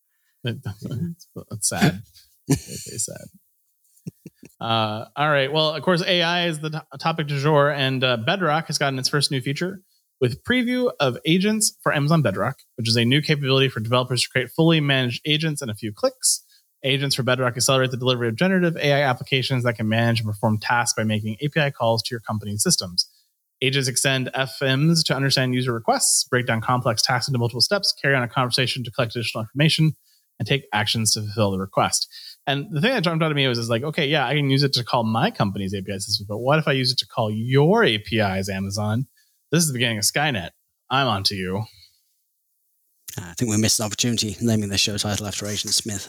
That's sad. Very sad. Uh, all right. Well, of course, A I is the t- topic du jour, and uh, Bedrock has gotten its first new feature with preview of agents for Amazon Bedrock, which is a new capability for developers to create fully managed agents in a few clicks. Agents for Bedrock accelerate the delivery of generative A I applications that can manage and perform tasks by making A P I calls to your company's systems. Agents extend F Ms to understand user requests, break down complex tasks into multiple steps, carry on a conversation to collect additional information, and take actions to fulfill the request. And the thing that jumped out at me was, is like, okay, yeah, I can use it to call my company's A P I system, but what if I use it to call your A P Is, Amazon? This is the beginning of Skynet. I'm on to you. I think we missed an opportunity naming the show title after Agent Smith.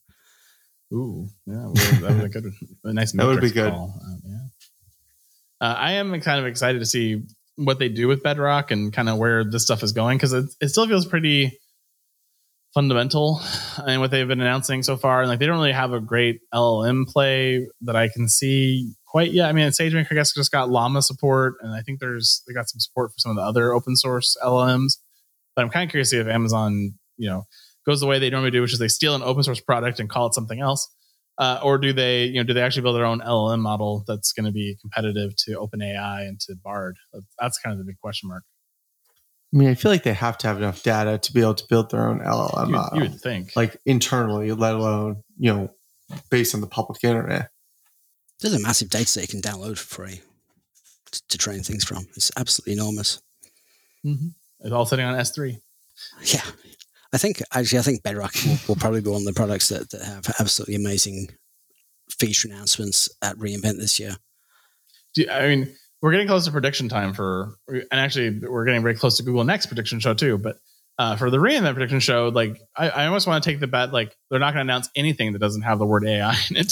Ooh, yeah, well, that was a good, a nice. That would be good. Call. Um, yeah, uh, I am kind of excited to see what they do with Bedrock and kind of where this stuff is going, because it, it still feels pretty fundamental in what they've been announcing so far, and like they don't really have a great L L M play that I can see quite yet. I mean, SageMaker, I guess, just got Llama support, and I think there's they got some support for some of the other open source L L Ms. But I'm kind of curious to see if Amazon, you know, goes the way they normally do, which is they steal an open source product and call it something else, uh, or do they, you know, do they actually build their own L L M model that's going to be competitive to OpenAI and to Bard? That's kind of the big question mark. I mean, I feel like they have to have enough data to be able to build their own L L M you, model. You would think, like internally, let alone, you know, based on the public internet. There's a massive data set you can download for free to, to train things from. It's absolutely enormous. Mm-hmm. It's all sitting on S three. Yeah. I think, actually, I think Bedrock will, will probably be one of the products that, that have absolutely amazing feature announcements at reInvent this year. Do you, I mean, we're getting close to prediction time for, and actually we're getting very close to Google Next prediction show too, but uh, for the reInvent prediction show, like I, I almost want to take the bet, like they're not going to announce anything that doesn't have the word A I in it.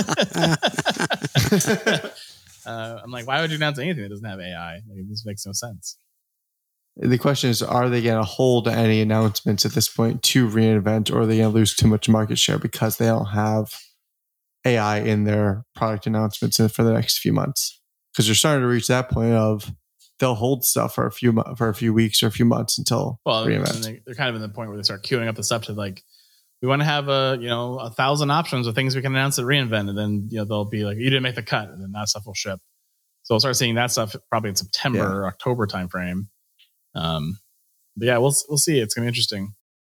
uh, I'm like, why would you announce anything that doesn't have A I? Like, this makes no sense. The question is, are they going to hold any announcements at this point to reInvent, or are they going to lose too much market share because they don't have A I in their product announcements for the next few months? Because they're starting to reach that point of they'll hold stuff for a few for a few weeks or a few months until well, reInvent. They, they're kind of in the point where they start queuing up the stuff to like, we want to have a you know a thousand options of things we can announce at reInvent, and then you know they'll be like, you didn't make the cut, and then that stuff will ship. So we'll start seeing that stuff probably in September yeah. or October timeframe. Um, but yeah, we'll we'll see. It's gonna be interesting.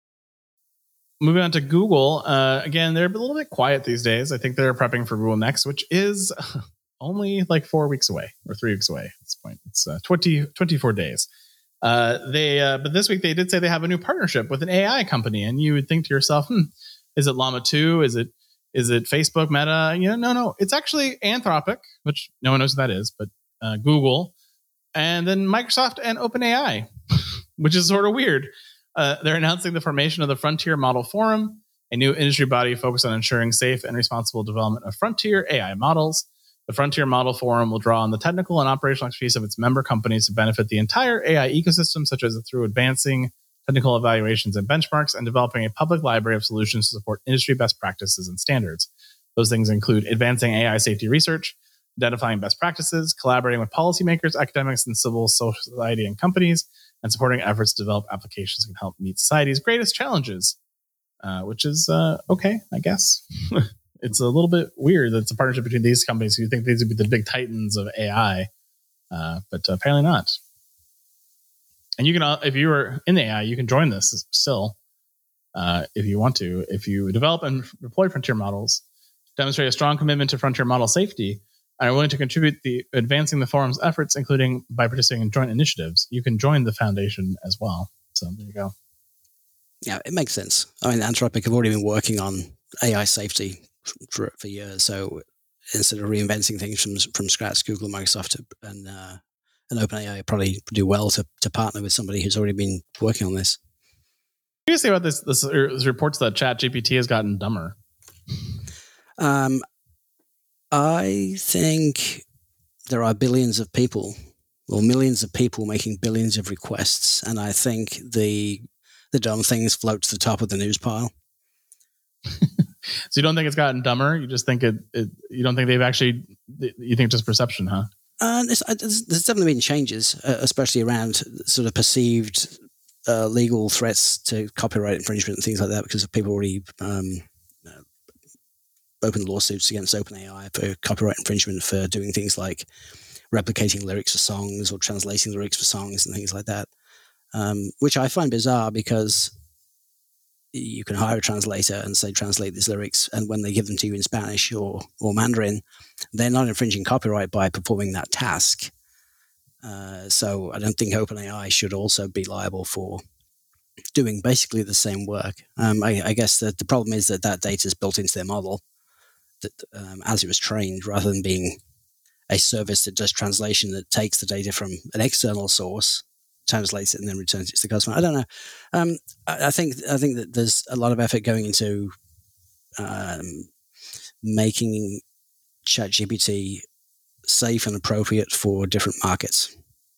Moving on to Google. Uh, again, they're a little bit quiet these days. I think they're prepping for Google Next, which is only like four weeks away or three weeks away at this point. It's uh, twenty, twenty-four days. Uh, they uh, but this week they did say they have a new partnership with an A I company, and you would think to yourself, hmm, is it Llama two? Is it is it Facebook, Meta? You know, no, no, it's actually Anthropic, which no one knows who that is, but uh, Google. And then Microsoft and OpenAI, which is sort of weird. Uh, they're announcing the formation of the Frontier Model Forum, a new industry body focused on ensuring safe and responsible development of frontier A I models. The Frontier Model Forum will draw on the technical and operational expertise of its member companies to benefit the entire A I ecosystem, such as through advancing technical evaluations and benchmarks and developing a public library of solutions to support industry best practices and standards. Those things include advancing A I safety research, identifying best practices, collaborating with policymakers, academics, and civil society and companies, and supporting efforts to develop applications that can help meet society's greatest challenges, uh, which is uh, okay, I guess. It's a little bit weird that it's a partnership between these companies who think these would be the big titans of A I, uh, but apparently not. And you can, uh, if you are in the A I, you can join this still uh, if you want to. If you develop and deploy frontier models, demonstrate a strong commitment to frontier model safety, and are willing to contribute the advancing the forum's efforts, including by participating in joint initiatives, you can join the foundation as well. So there you go. Yeah, it makes sense. I mean, Anthropic have already been working on A I safety for, for years. So instead of reinventing things from from scratch, Google, Microsoft, and uh, and OpenAI probably do well to to partner with somebody who's already been working on this. What do you say about this? This, this reports that ChatGPT has gotten dumber. Um. I think there are billions of people, or millions of people making billions of requests, and I think the the dumb things float to the top of the news pile. So you don't think it's gotten dumber? You just think it, it you don't think they've actually, you think just perception, huh? Uh, there's, there's definitely been changes, uh, especially around sort of perceived uh, legal threats to copyright infringement and things like that, because people already um, uh, opened lawsuits against OpenAI for copyright infringement for doing things like replicating lyrics for songs or translating lyrics for songs and things like that, um, which I find bizarre because you can hire a translator and say, translate these lyrics. And when they give them to you in Spanish or, or Mandarin, they're not infringing copyright by performing that task. Uh, so I don't think OpenAI should also be liable for doing basically the same work. Um, I, I guess that the problem is that that data is built into their model that um, as it was trained, rather than being a service that does translation that takes the data from an external source, translates it, and then returns it to the customer. I don't know. Um, I, I think I think that there's a lot of effort going into um, making ChatGPT safe and appropriate for different markets,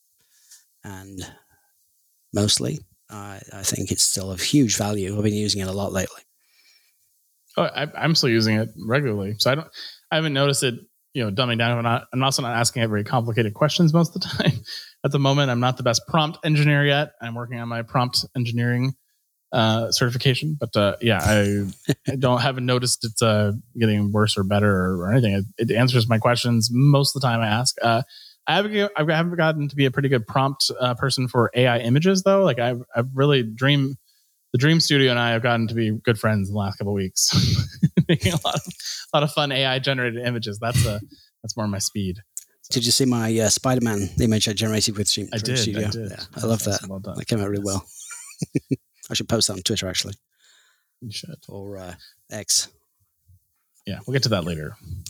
and mostly, I, I think it's still of huge value. I've been using it a lot lately. Oh, I, I'm still using it regularly, so I don't. I haven't noticed it, you know, dumbing down. I'm not. I'm also not asking it very complicated questions most of the time. At the moment, I'm not the best prompt engineer yet. I'm working on my prompt engineering uh, certification, but uh, yeah, I, I don't haven't noticed it's uh, getting worse or better or, or anything. It, it answers my questions most of the time I ask. Uh, I haven't I haven't gotten to be a pretty good prompt uh, person for A I images though. Like I've I've really dream the Dream Studio and I have gotten to be good friends in the last couple of weeks, making a lot of a lot of fun A I generated images. That's a that's more my speed. Did you see my uh, Spider-Man image I generated with Dream, I Dream did, Studio? I did. Yeah, I love that. Well done. That came out really Yes. well. I should post that on Twitter, actually. You should. Or uh, X. Yeah, we'll get to that later.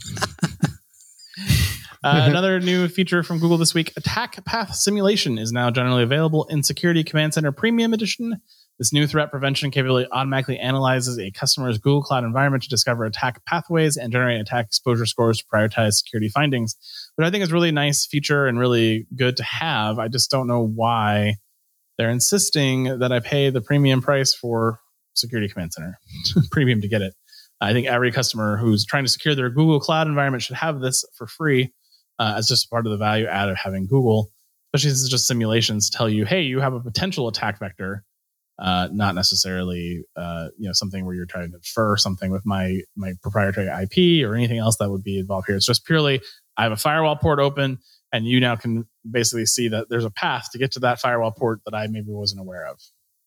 uh, another new feature from Google this week, Attack Path Simulation, is now generally available in Security Command Center Premium Edition. This new threat prevention capability automatically analyzes a customer's Google Cloud environment to discover attack pathways and generate attack exposure scores to prioritize security findings, which I think is a really nice feature and really good to have. I just don't know why they're insisting that I pay the premium price for Security Command Center Premium to get it. I think every customer who's trying to secure their Google Cloud environment should have this for free uh, as just part of the value add of having Google, especially since it's just simulations tell you, hey, you have a potential attack vector. Uh, not necessarily, uh, you know, something where you're trying to infer something with my my proprietary I P or anything else that would be involved here. It's just purely, I have a firewall port open, and you now can basically see that there's a path to get to that firewall port that I maybe wasn't aware of.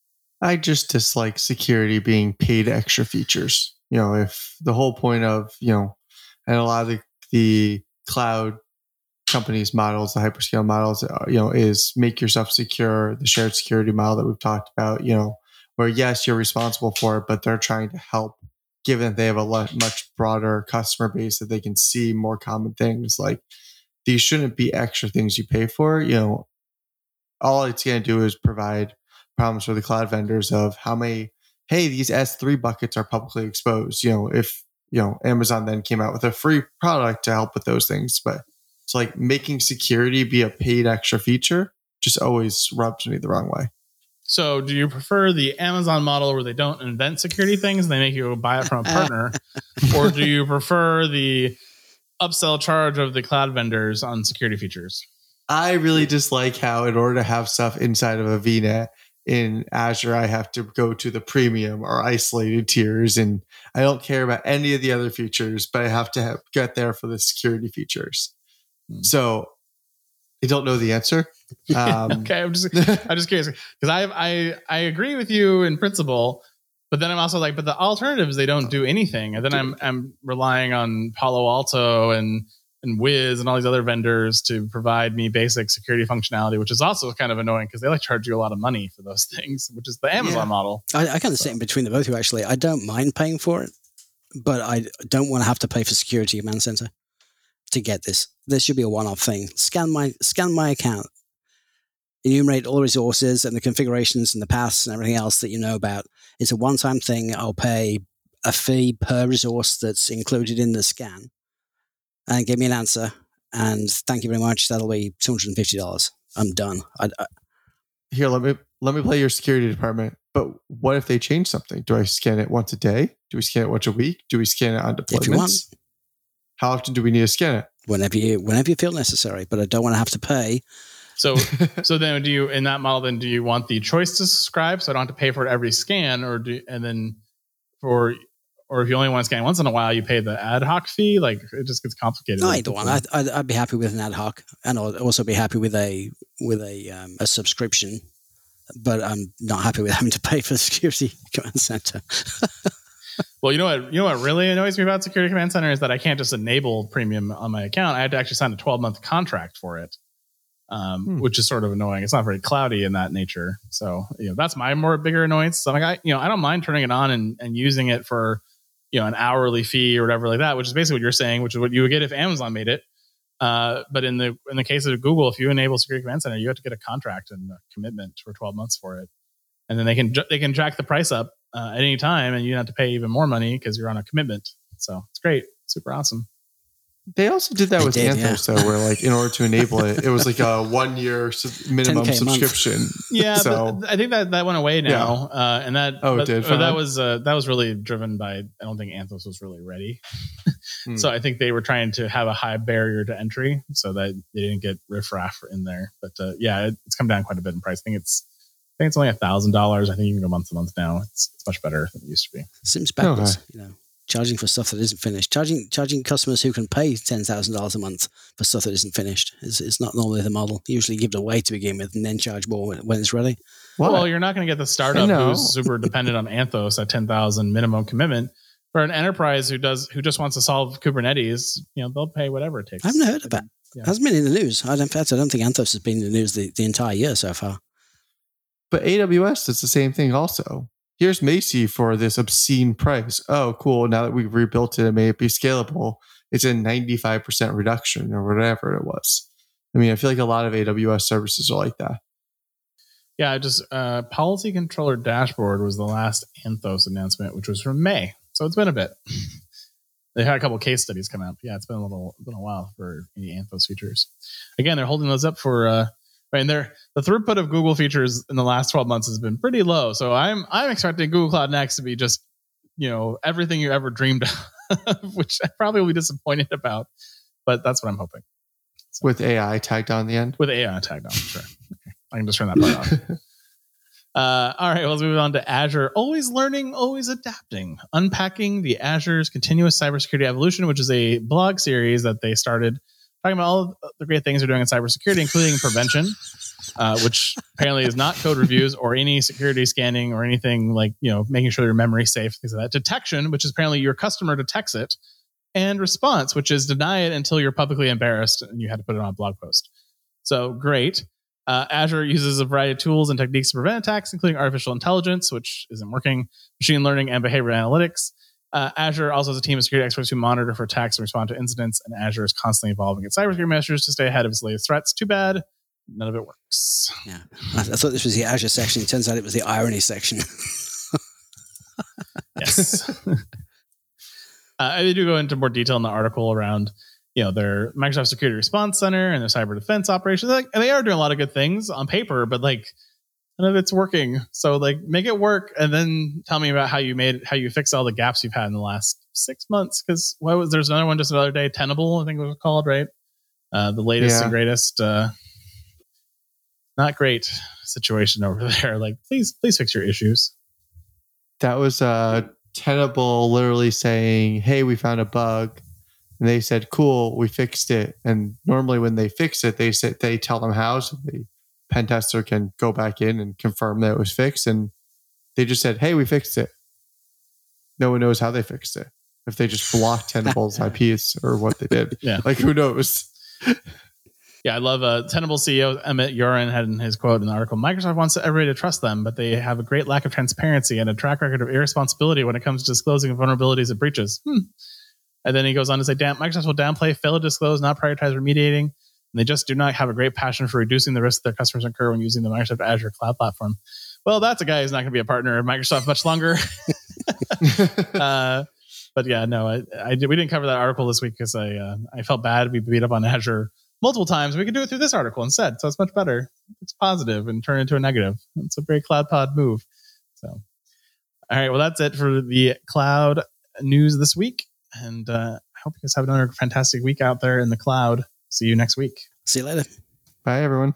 I just dislike security being paid extra features. You know, if the whole point of, you know, and a lot of the, the cloud companies models, the hyperscale models, uh, you know, is make yourself secure, the shared security model that we've talked about, you know, where yes, you're responsible for it, but they're trying to help, given that they have a lot, much broader customer base that they can see more common things. Like these shouldn't be extra things you pay for. You know, all it's going to do is provide problems for the cloud vendors of how many, hey, these S three buckets are publicly exposed. You know, if, you know, Amazon then came out with a free product to help with those things, but it's like making security be a paid extra feature just always rubs me the wrong way. So do you prefer the Amazon model where they don't invent security things and they make you buy it from a partner? Or do you prefer the upsell charge of the cloud vendors on security features? I really dislike how in order to have stuff inside of a V NET in Azure, I have to go to the premium or isolated tiers. And I don't care about any of the other features, but I have to have, get there for the security features. So I don't know the answer. Um, okay, I'm just I'm just curious because I I I agree with you in principle, but then I'm also like, but the alternatives they don't do anything, and then I'm I'm relying on Palo Alto and and Wiz and all these other vendors to provide me basic security functionality, which is also kind of annoying because they like charge you a lot of money for those things, which is the Amazon Yeah. model. I, I kind of So. sit in between the both of you, actually. I don't mind paying for it, but I don't want to have to pay for Security Command Center to get this. This should be a one-off thing. Scan my scan my account, enumerate all the resources and the configurations and the paths and everything else that you know about. It's a one-time thing. I'll pay a fee per resource that's included in the scan and give me an answer. And thank you very much. That'll be two hundred fifty dollars. I'm done. I, I, Here, let me let me play your security department. but what if they change something? Do I scan it once a day? Do we scan it once a week? Do we scan it on If you want. deployments? How often do we need to scan it? Whenever you whenever you feel necessary, but I don't want to have to pay. So, so then do you, in that model, then do you want the choice to subscribe so I don't have to pay for it every scan, or do, and then for, or if you only want to scan once in a while, you pay the ad hoc fee? Like it just gets complicated. No, either one. I'd, I'd, I'd be happy with an ad hoc, and I'd also be happy with a with a um, a subscription. But I'm not happy with having to pay for the Security Command Center. Well, you know what? You know what really annoys me about Security Command Center is that I can't just enable premium on my account. I have to actually sign a twelve month contract for it. Um, hmm. Which is sort of annoying. It's not very cloudy in that nature. So, you know, that's my more bigger annoyance. So like, I, you know, I don't mind turning it on and, and using it for, you know, an hourly fee or whatever like that, which is basically what you're saying, which is what you would get if Amazon made it. Uh, but in the, in the case of Google, if you enable Security Command Center, you have to get a contract and a commitment for twelve months for it. And then they can, they can jack the price up uh, at any time, and you don't have to pay even more money because you're on a commitment. So it's great. Super awesome. They also did that they with did, Anthos, yeah. though, where like in order to enable it, it was like a one year sub- minimum subscription. Yeah, so, but I think that that went away now, yeah. uh, and that oh, but, it did. Or that was uh, that was really driven by. I don't think Anthos was really ready, hmm. so I think they were trying to have a high barrier to entry so that they didn't get riffraff in there. But uh, yeah, it, it's come down quite a bit in price. I think it's I think it's only a thousand dollars. I think you can go month to month now. It's, it's much better than it used to be. Seems backwards, okay. you know. Charging for stuff that isn't finished, charging charging customers who can pay ten thousand dollars a month for stuff that isn't finished is it's not normally the model. You usually give it away to begin with, and then charge more when, when it's ready. What? Well, you're not going to get the startup who's super dependent on Anthos at ten thousand minimum commitment. For an enterprise who does who just wants to solve Kubernetes, you know, they'll pay whatever it takes. I haven't heard about. Yeah. It hasn't been in the news. I don't. In fact, I don't think Anthos has been in the news the, the entire year so far. But A W S does the same thing also. Here's Macy for this obscene price. Oh, cool. Now that we've rebuilt it and made it be scalable, it's a ninety-five percent reduction or whatever it was. I mean, I feel like a lot of A W S services are like that. Yeah, just uh, Policy Controller Dashboard was the last Anthos announcement, which was from May. So it's been a bit. They had a couple of case studies come out. Yeah, it's been a little, been a while for any Anthos features. Again, they're holding those up for... Uh, I mean, they're, the throughput of Google features in the last twelve months has been pretty low. So I'm I'm expecting Google Cloud Next to be just, you know, everything you ever dreamed of, which I probably will be disappointed about. But that's what I'm hoping. So, with A I tagged on the end? With A I tagged on, sure. Okay. I can just turn that part off. Uh, all right, well, let's move on to Azure. Always learning, always adapting. Unpacking the Azure's Continuous Cybersecurity Evolution, which is a blog series that they started talking about all the great things they're doing in cybersecurity, including prevention, uh, which apparently is not code reviews or any security scanning or anything like, you know, making sure your memory's safe, things like that. Detection, which is apparently your customer detects it. And response, which is deny it until you're publicly embarrassed and you had to put it on a blog post. So great. Uh, Azure uses a variety of tools and techniques to prevent attacks, including artificial intelligence, which isn't working, machine learning, and behavioral analytics. Uh, Azure also has a team of security experts who monitor for attacks and respond to incidents, and Azure is constantly evolving its cybersecurity measures to stay ahead of its latest threats. Too bad none of it works. Yeah, I, I thought this was the Azure section. It turns out it was the irony section. Yes. uh, they do go into more detail in the article around, you know, their Microsoft Security Response Center and their cyber defense operations. Like, and they are doing a lot of good things on paper, but like, none of it's working. So like make it work and then tell me about how you made how you fixed all the gaps you've had in the last six months. Because what was there's another one just another day, Tenable, I think it was called, right? Uh, the latest yeah. and greatest uh, not great situation over there. Like, please, please fix your issues. That was uh Tenable literally saying, hey, we found a bug. And they said, cool, we fixed it. And normally when they fix it, they say they tell them how, so the pen tester can go back in and confirm that it was fixed. And they just said, hey, we fixed it. No one knows how they fixed it. If they just blocked Tenable's I Ps or what they did. Yeah. Like, who knows? Yeah, I love uh, Tenable C E O Emmett Yoren had in his quote in the article, Microsoft wants everybody to trust them, but they have a great lack of transparency and a track record of irresponsibility when it comes to disclosing vulnerabilities and breaches. Hmm. And then he goes on to say, Damn, Microsoft will downplay, fail to disclose, not prioritize remediating. And they just do not have a great passion for reducing the risk their customers incur when using the Microsoft Azure cloud platform. Well, that's a guy who's not going to be a partner of Microsoft much longer. uh, but yeah, no, I, I did, we didn't cover that article this week because I uh, I felt bad. We beat up on Azure multiple times. We could do it through this article instead. So it's much better. It's positive and turn it into a negative. It's a very CloudPod move. So, all right. Well, that's it for the cloud news this week. And uh, I hope you guys have another fantastic week out there in the cloud. See you next week. See you later. Bye, everyone.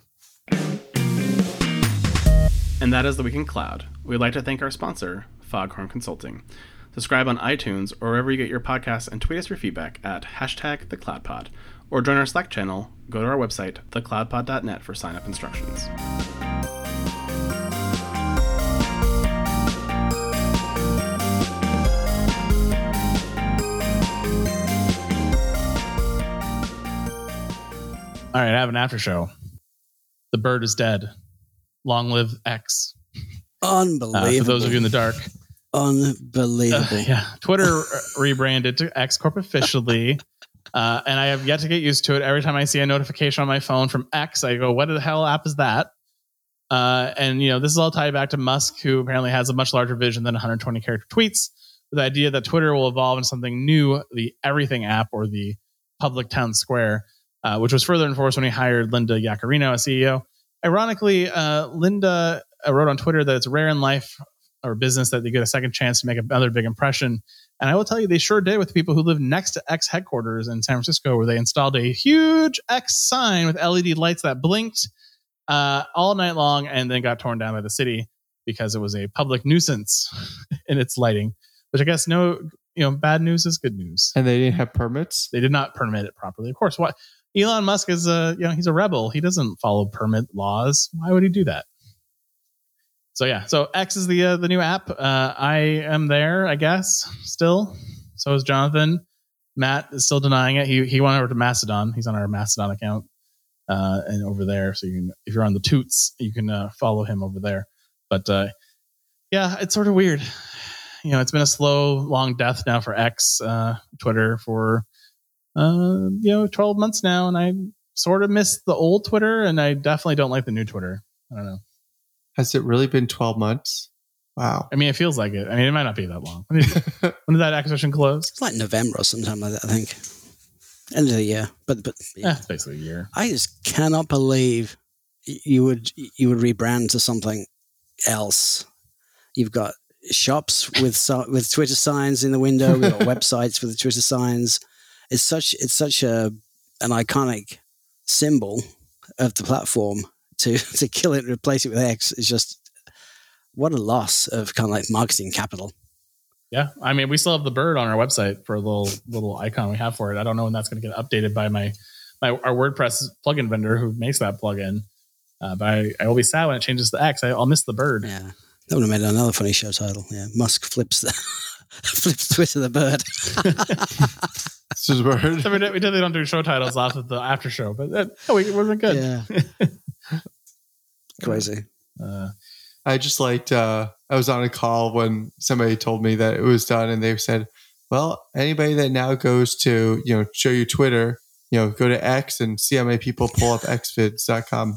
And that is the Week in Cloud. We'd like to thank our sponsor, Foghorn Consulting. Subscribe on iTunes or wherever you get your podcasts and tweet us your feedback at hashtag TheCloudPod. Or join our Slack channel, go to our website, the cloud pod dot net for sign-up instructions. All right, I have an after show. The bird is dead. Long live X. Unbelievable. Uh, for those of you in the dark. Unbelievable. Uh, yeah. Twitter rebranded to X Corp officially. Uh, and I have yet to get used to it. Every time I see a notification on my phone from X, I go, what the hell app is that? Uh, and, you know, this is all tied back to Musk, who apparently has a much larger vision than one hundred twenty character tweets. The idea that Twitter will evolve into something new, the Everything app or the public town square, uh, which was further enforced when he hired Linda Yaccarino as C E O. Ironically, uh, Linda uh, wrote on Twitter that it's rare in life or business that they get a second chance to make another big impression. And I will tell you, they sure did with the people who live next to X headquarters in San Francisco, where they installed a huge X sign with L E D lights that blinked uh, all night long and then got torn down by the city because it was a public nuisance in its lighting, which I guess no, you know, bad news is good news. And they didn't have permits? They did not permit it properly. Of course, what Elon Musk is a, you know, he's a rebel. He doesn't follow permit laws. Why would he do that? So yeah, so X is the uh, the new app. Uh, I am there, I guess, still. So is Jonathan. Matt is still denying it. He he went over to Mastodon. He's on our Mastodon account uh, and over there. So you can, if you're on the Toots, you can uh, follow him over there. But uh, yeah, it's sort of weird. You know, it's been a slow, long death now for X, uh, Twitter for uh, you know twelve months now, and I sort of miss the old Twitter, and I definitely don't like the new Twitter. I don't know. Has it really been twelve months? Wow. I mean, it feels like it. I mean, it might not be that long. When did, when did that acquisition close? It's like November or sometime like that, I think. End of the year. But but yeah, yeah basically a year. I just cannot believe you would you would rebrand to something else. You've got shops with with Twitter signs in the window. We've got websites with the Twitter signs. It's such it's such a an iconic symbol of the platform. To, to kill it and replace it with X is just what a loss of kind of like marketing capital. Yeah, I mean, we still have the bird on our website for a little little icon we have for it. I don't know when that's going to get updated by my my our WordPress plugin vendor who makes that plugin. Uh, but I, I will be sad when it changes to X. I, I'll miss the bird. Yeah, that would have made another funny show title. Yeah, Musk flips the flips Twitter the bird. It's just a bird. So we, did, we definitely don't do show titles off of the after show, but that, oh, we would have been good. Yeah. Crazy. Uh, I just liked, uh, I was on a call when somebody told me that it was done and they said, well, anybody that now goes to, you know, show you Twitter, you know, go to X and see how many people pull up x vids dot com.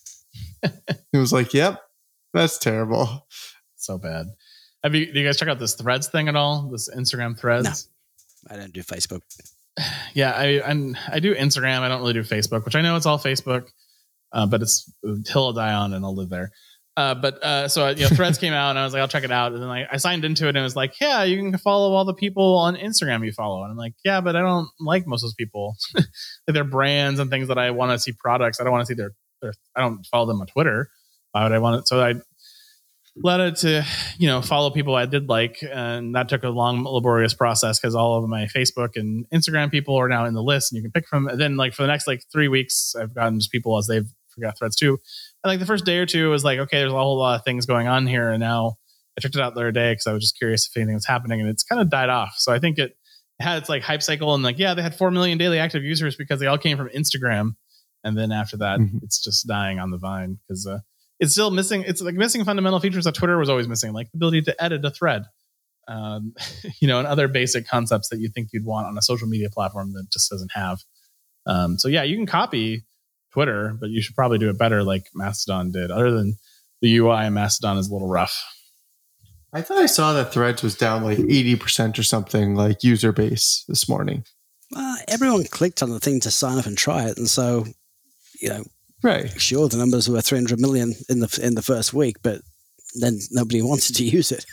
It was like, yep, that's terrible. So bad. Have you, do you guys check out this Threads thing at all? This Instagram Threads? No, I don't do Facebook. Yeah, I I'm, I do Instagram. I don't really do Facebook, which I know it's all Facebook. Uh, but it's till I'll die on and I'll live there. Uh, but uh, so, you know, Threads came out and I was like, I'll check it out. And then I, I signed into it and it was like, yeah, you can follow all the people on Instagram you follow. And I'm like, yeah, but I don't like most of those people. Like their brands and things that I want to see products. I don't want to see their, their, I don't follow them on Twitter. Why would I want it? So I led it to, you know, follow people I did like. And that took a long, laborious process because all of my Facebook and Instagram people are now in the list and you can pick from. And then like for the next like three weeks, I've gotten just people as they've forgot Threads too. And like the first day or two was like, okay, there's a whole lot of things going on here. And now I checked it out the other day because I was just curious if anything was happening and it's kind of died off. So I think it had its like hype cycle and like, yeah, they had four million daily active users because they all came from Instagram. And then after that, mm-hmm. it's just dying on the vine because uh, it's still missing. It's like missing fundamental features that Twitter was always missing, like the ability to edit a thread, um, you know, and other basic concepts that you think you'd want on a social media platform that just doesn't have. Um, so yeah, you can copy Twitter, but you should probably do it better like Mastodon did. Other than the U I in Mastodon is a little rough. I thought I saw that Threads was down like eighty percent or something, like user base this morning. Well, everyone clicked on the thing to sign up and try it. And so, you know, right. Sure, the numbers were three hundred million in the in the first week, but then nobody wanted to use it.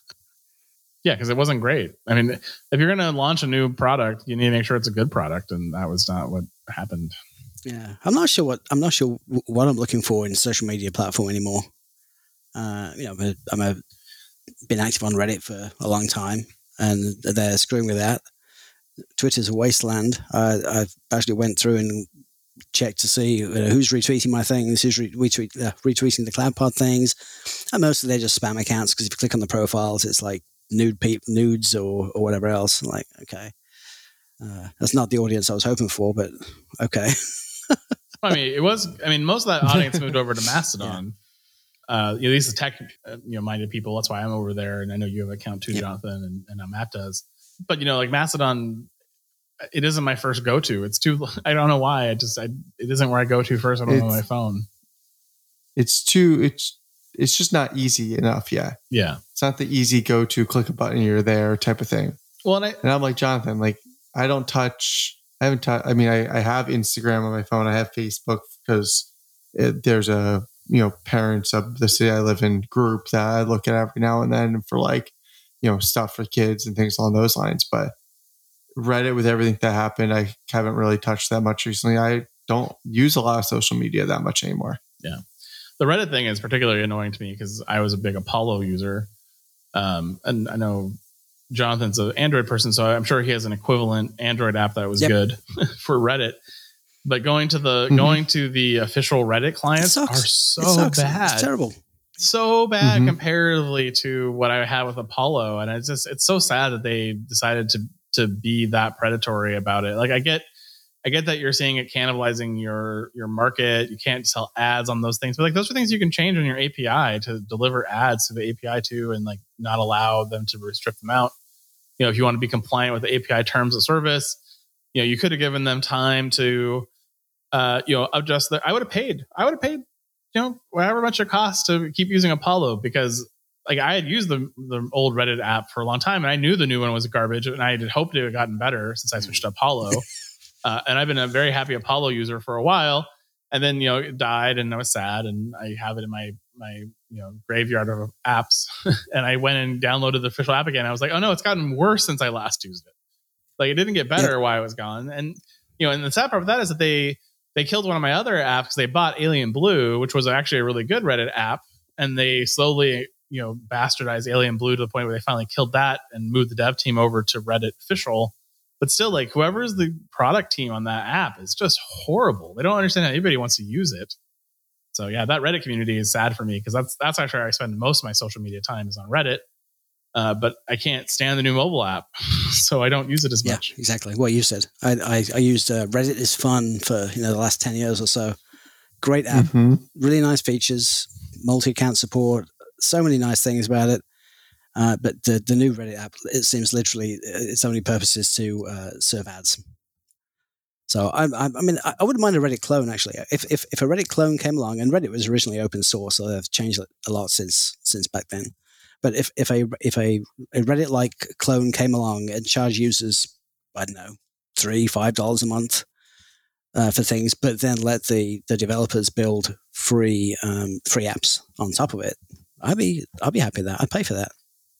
Yeah, because it wasn't great. I mean, if you're going to launch a new product, you need to make sure it's a good product, and that was not what happened. Yeah, I'm not sure what I'm not sure what I'm looking for in a social media platform anymore. Uh, you know, I'm a, I'm a been active on Reddit for a long time, and they're screwing with that. Twitter's a wasteland. Uh, I actually went through and checked to see you know, who's retweeting my things, who's re- retweet, uh, retweeting the CloudPod things, and mostly they're just spam accounts because if you click on the profiles, it's like nude pe- nudes or or whatever else. Like, okay, uh, that's not the audience I was hoping for, but okay. I mean, it was. I mean, most of that audience moved over to Mastodon. Yeah. Uh, you know, these are tech, uh, you know, minded people. That's why I'm over there, and I know you have an account too, yeah. Jonathan, and, and uh, Matt does. But you know, like Mastodon, it isn't my first go to. It's too. I don't know why. I just. I, it isn't where I go to first. I don't it's, know my phone. It's too. It's. It's just not easy enough yet. Yeah. It's not the easy go to. Click a button, you're there type of thing. Well, and, I, and I'm like Jonathan. Like I don't touch. I haven't touched. I mean, I, I have Instagram on my phone. I have Facebook because it, there's a you know parents of the city I live in group that I look at every now and then for like you know stuff for kids and things along those lines. But Reddit, with everything that happened, I haven't really touched that much recently. I don't use a lot of social media that much anymore. Yeah. The Reddit thing is particularly annoying to me because I was a big Apollo user. Um, and I know Jonathan's an Android person, so I'm sure he has an equivalent Android app that was yep. good for Reddit. But going to the mm-hmm. going to the official Reddit clients are so bad. It's terrible. So bad mm-hmm. comparatively to what I had with Apollo. And it's just it's so sad that they decided to to be that predatory about it. Like I get I get that you're seeing it cannibalizing your your market. You can't sell ads on those things, but like those are things you can change on your A P I to deliver ads to the A P I to, and like not allow them to restrict them out. You know, if you want to be compliant with the A P I terms of service, you know, you could have given them time to, uh, you know, adjust the. I would have paid. I would have paid, you know, however much it costs to keep using Apollo because. Like I had used the the old Reddit app for a long time, and I knew the new one was garbage, and I had hoped it had gotten better since I switched to Apollo. Uh, and I've been a very happy Apollo user for a while, and then you know it died, and I was sad, and I have it in my my you know graveyard of apps. And I went and downloaded the official app again. I was like, oh no, it's gotten worse since I last used it. Like it didn't get better yeah. while I was gone. And you know, and the sad part of that is that they they killed one of my other apps. They bought Alien Blue, which was actually a really good Reddit app, and they slowly. you know, bastardized Alien Blue to the point where they finally killed that and moved the dev team over to Reddit official. But still, like, whoever's the product team on that app is just horrible. They don't understand how anybody wants to use it. So yeah, that Reddit community is sad for me because that's that's actually where I spend most of my social media time is on Reddit. Uh, but I can't stand the new mobile app, so I don't use it as yeah, much. Exactly what you said. I I, I used uh, Reddit is fun for you know the last ten years or so. Great app, mm-hmm. really nice features, multi-account support. So many nice things about it, uh, but the the new Reddit app, it seems literally its only purpose is to uh, serve ads. So I, I, I mean, I, I wouldn't mind a Reddit clone actually. If if if a Reddit clone came along, and Reddit was originally open source, so they've changed a lot since since back then. But if if a if a, a Reddit like clone came along and charged users, I don't know, three five dollars a month. Uh, for things, but then let the, the developers build free um, free apps on top of it. I'd be I'd be happy with that. I'd pay for that.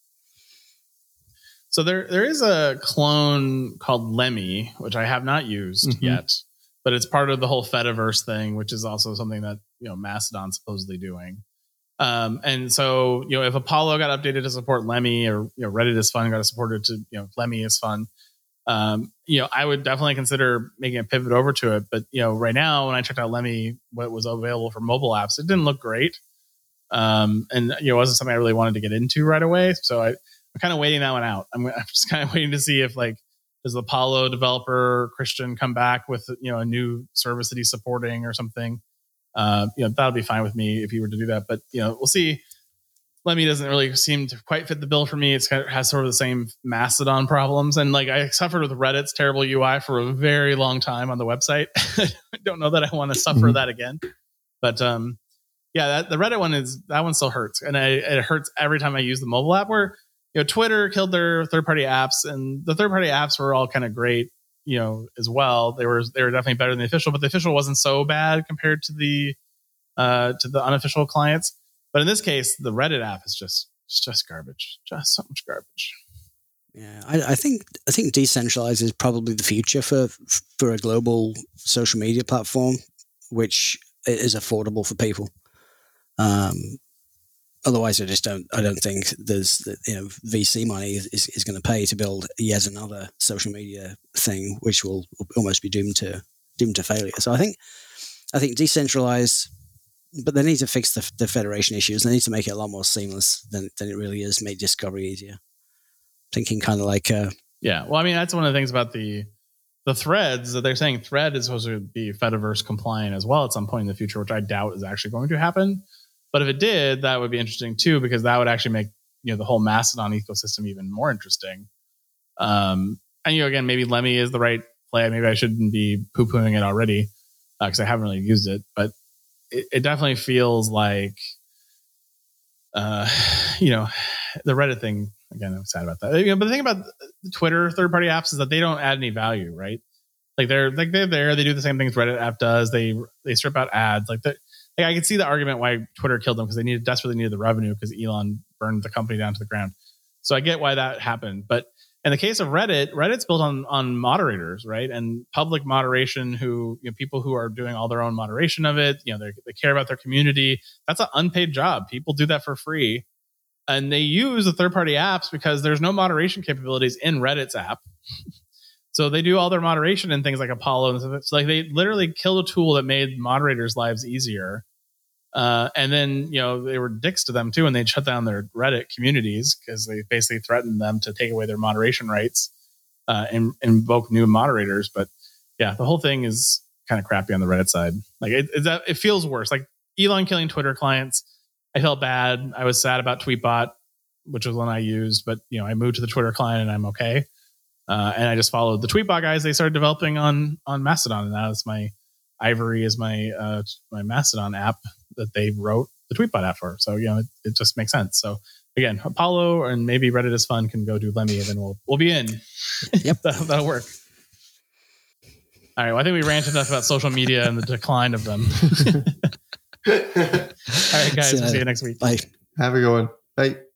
So there there is a clone called Lemmy, which I have not used mm-hmm. yet, but it's part of the whole Fediverse thing, which is also something that you know Mastodon's supposedly doing. Um, and so you know if Apollo got updated to support Lemmy, or you know Reddit is fun got supported to you know Lemmy is fun. Um, you know, I would definitely consider making a pivot over to it. But, you know, right now, when I checked out Lemmy, what was available for mobile apps, it didn't look great. Um, and, you know, it wasn't something I really wanted to get into right away. So I, I'm kind of waiting that one out. I'm, I'm just kind of waiting to see if, like, does the Apollo developer Christian come back with, you know, a new service that he's supporting or something? Uh, you know, that'll be fine with me if he were to do that. But, you know, we'll see. Lemmy doesn't really seem to quite fit the bill for me. It's kind of has sort of the same Mastodon problems. And like I suffered with Reddit's terrible U I for a very long time on the website. I don't know that I want to suffer mm-hmm. that again. But um, yeah, that, the Reddit one is, that one still hurts. And I, it hurts every time I use the mobile app where, you know, Twitter killed their third-party apps and the third-party apps were all kind of great, you know, as well. They were, they were definitely better than the official, but the official wasn't so bad compared to the, uh, to the unofficial clients. But in this case, the Reddit app is just it's just garbage, just so much garbage. Yeah, I, I think I think decentralized is probably the future for for a global social media platform, which is affordable for people. Um, otherwise, I just don't. I don't think there's you know V C money is, is going to pay to build yet another social media thing, which will almost be doomed to doomed to failure. So I think I think decentralized, but they need to fix the, the federation issues. They need to make it a lot more seamless than than it really is. Make discovery easier. Thinking kind of like uh, yeah. Well, I mean, that's one of the things about the the threads that they're saying. Thread is supposed to be Fediverse compliant as well at some point in the future, which I doubt is actually going to happen. But if it did, that would be interesting too, because that would actually make you know the whole Mastodon ecosystem even more interesting. Um, and you know, again, maybe Lemmy is the right play. Maybe I shouldn't be poo pooing it already because uh, I haven't really used it, but it, it definitely feels like uh, you know the Reddit thing. Again, I'm sad about that. You know, but the thing about the Twitter third-party apps is that they don't add any value, right? Like they're like they're there. They do the same things Reddit app does. They they strip out ads. Like, like I can see the argument why Twitter killed them because they needed desperately needed the revenue because Elon burned the company down to the ground. So I get why that happened. But in the case of Reddit, Reddit's built on on moderators, right? And public moderation. Who you know, people who are doing all their own moderation of it. You know, they they care about their community. That's an unpaid job. People do that for free. And they use the third-party apps because there's no moderation capabilities in Reddit's app. So they do all their moderation in things like Apollo and stuff. So like they literally killed a tool that made moderators' lives easier. Uh, and then, you know, they were dicks to them too, and they shut down their Reddit communities because they basically threatened them to take away their moderation rights uh, and, and invoke new moderators. But yeah, the whole thing is kind of crappy on the Reddit side. Like it, it, it feels worse. Like Elon killing Twitter clients. I felt bad. I was sad about Tweetbot, which was one I used, but you know, I moved to the Twitter client and I'm okay. Uh, and I just followed the Tweetbot guys. They started developing on on Mastodon, and now it's my Ivory is my uh, my Mastodon app that they wrote the Tweetbot app for. So you know, it, it just makes sense. So again, Apollo and maybe Reddit is fun can go do Lemmy, and then we'll we'll be in. Yep, that'll, that'll work. All right. Well, I think we ranted enough about social media and the decline of them. All right, guys. See we'll see you next week. Bye. Have a good one. Bye.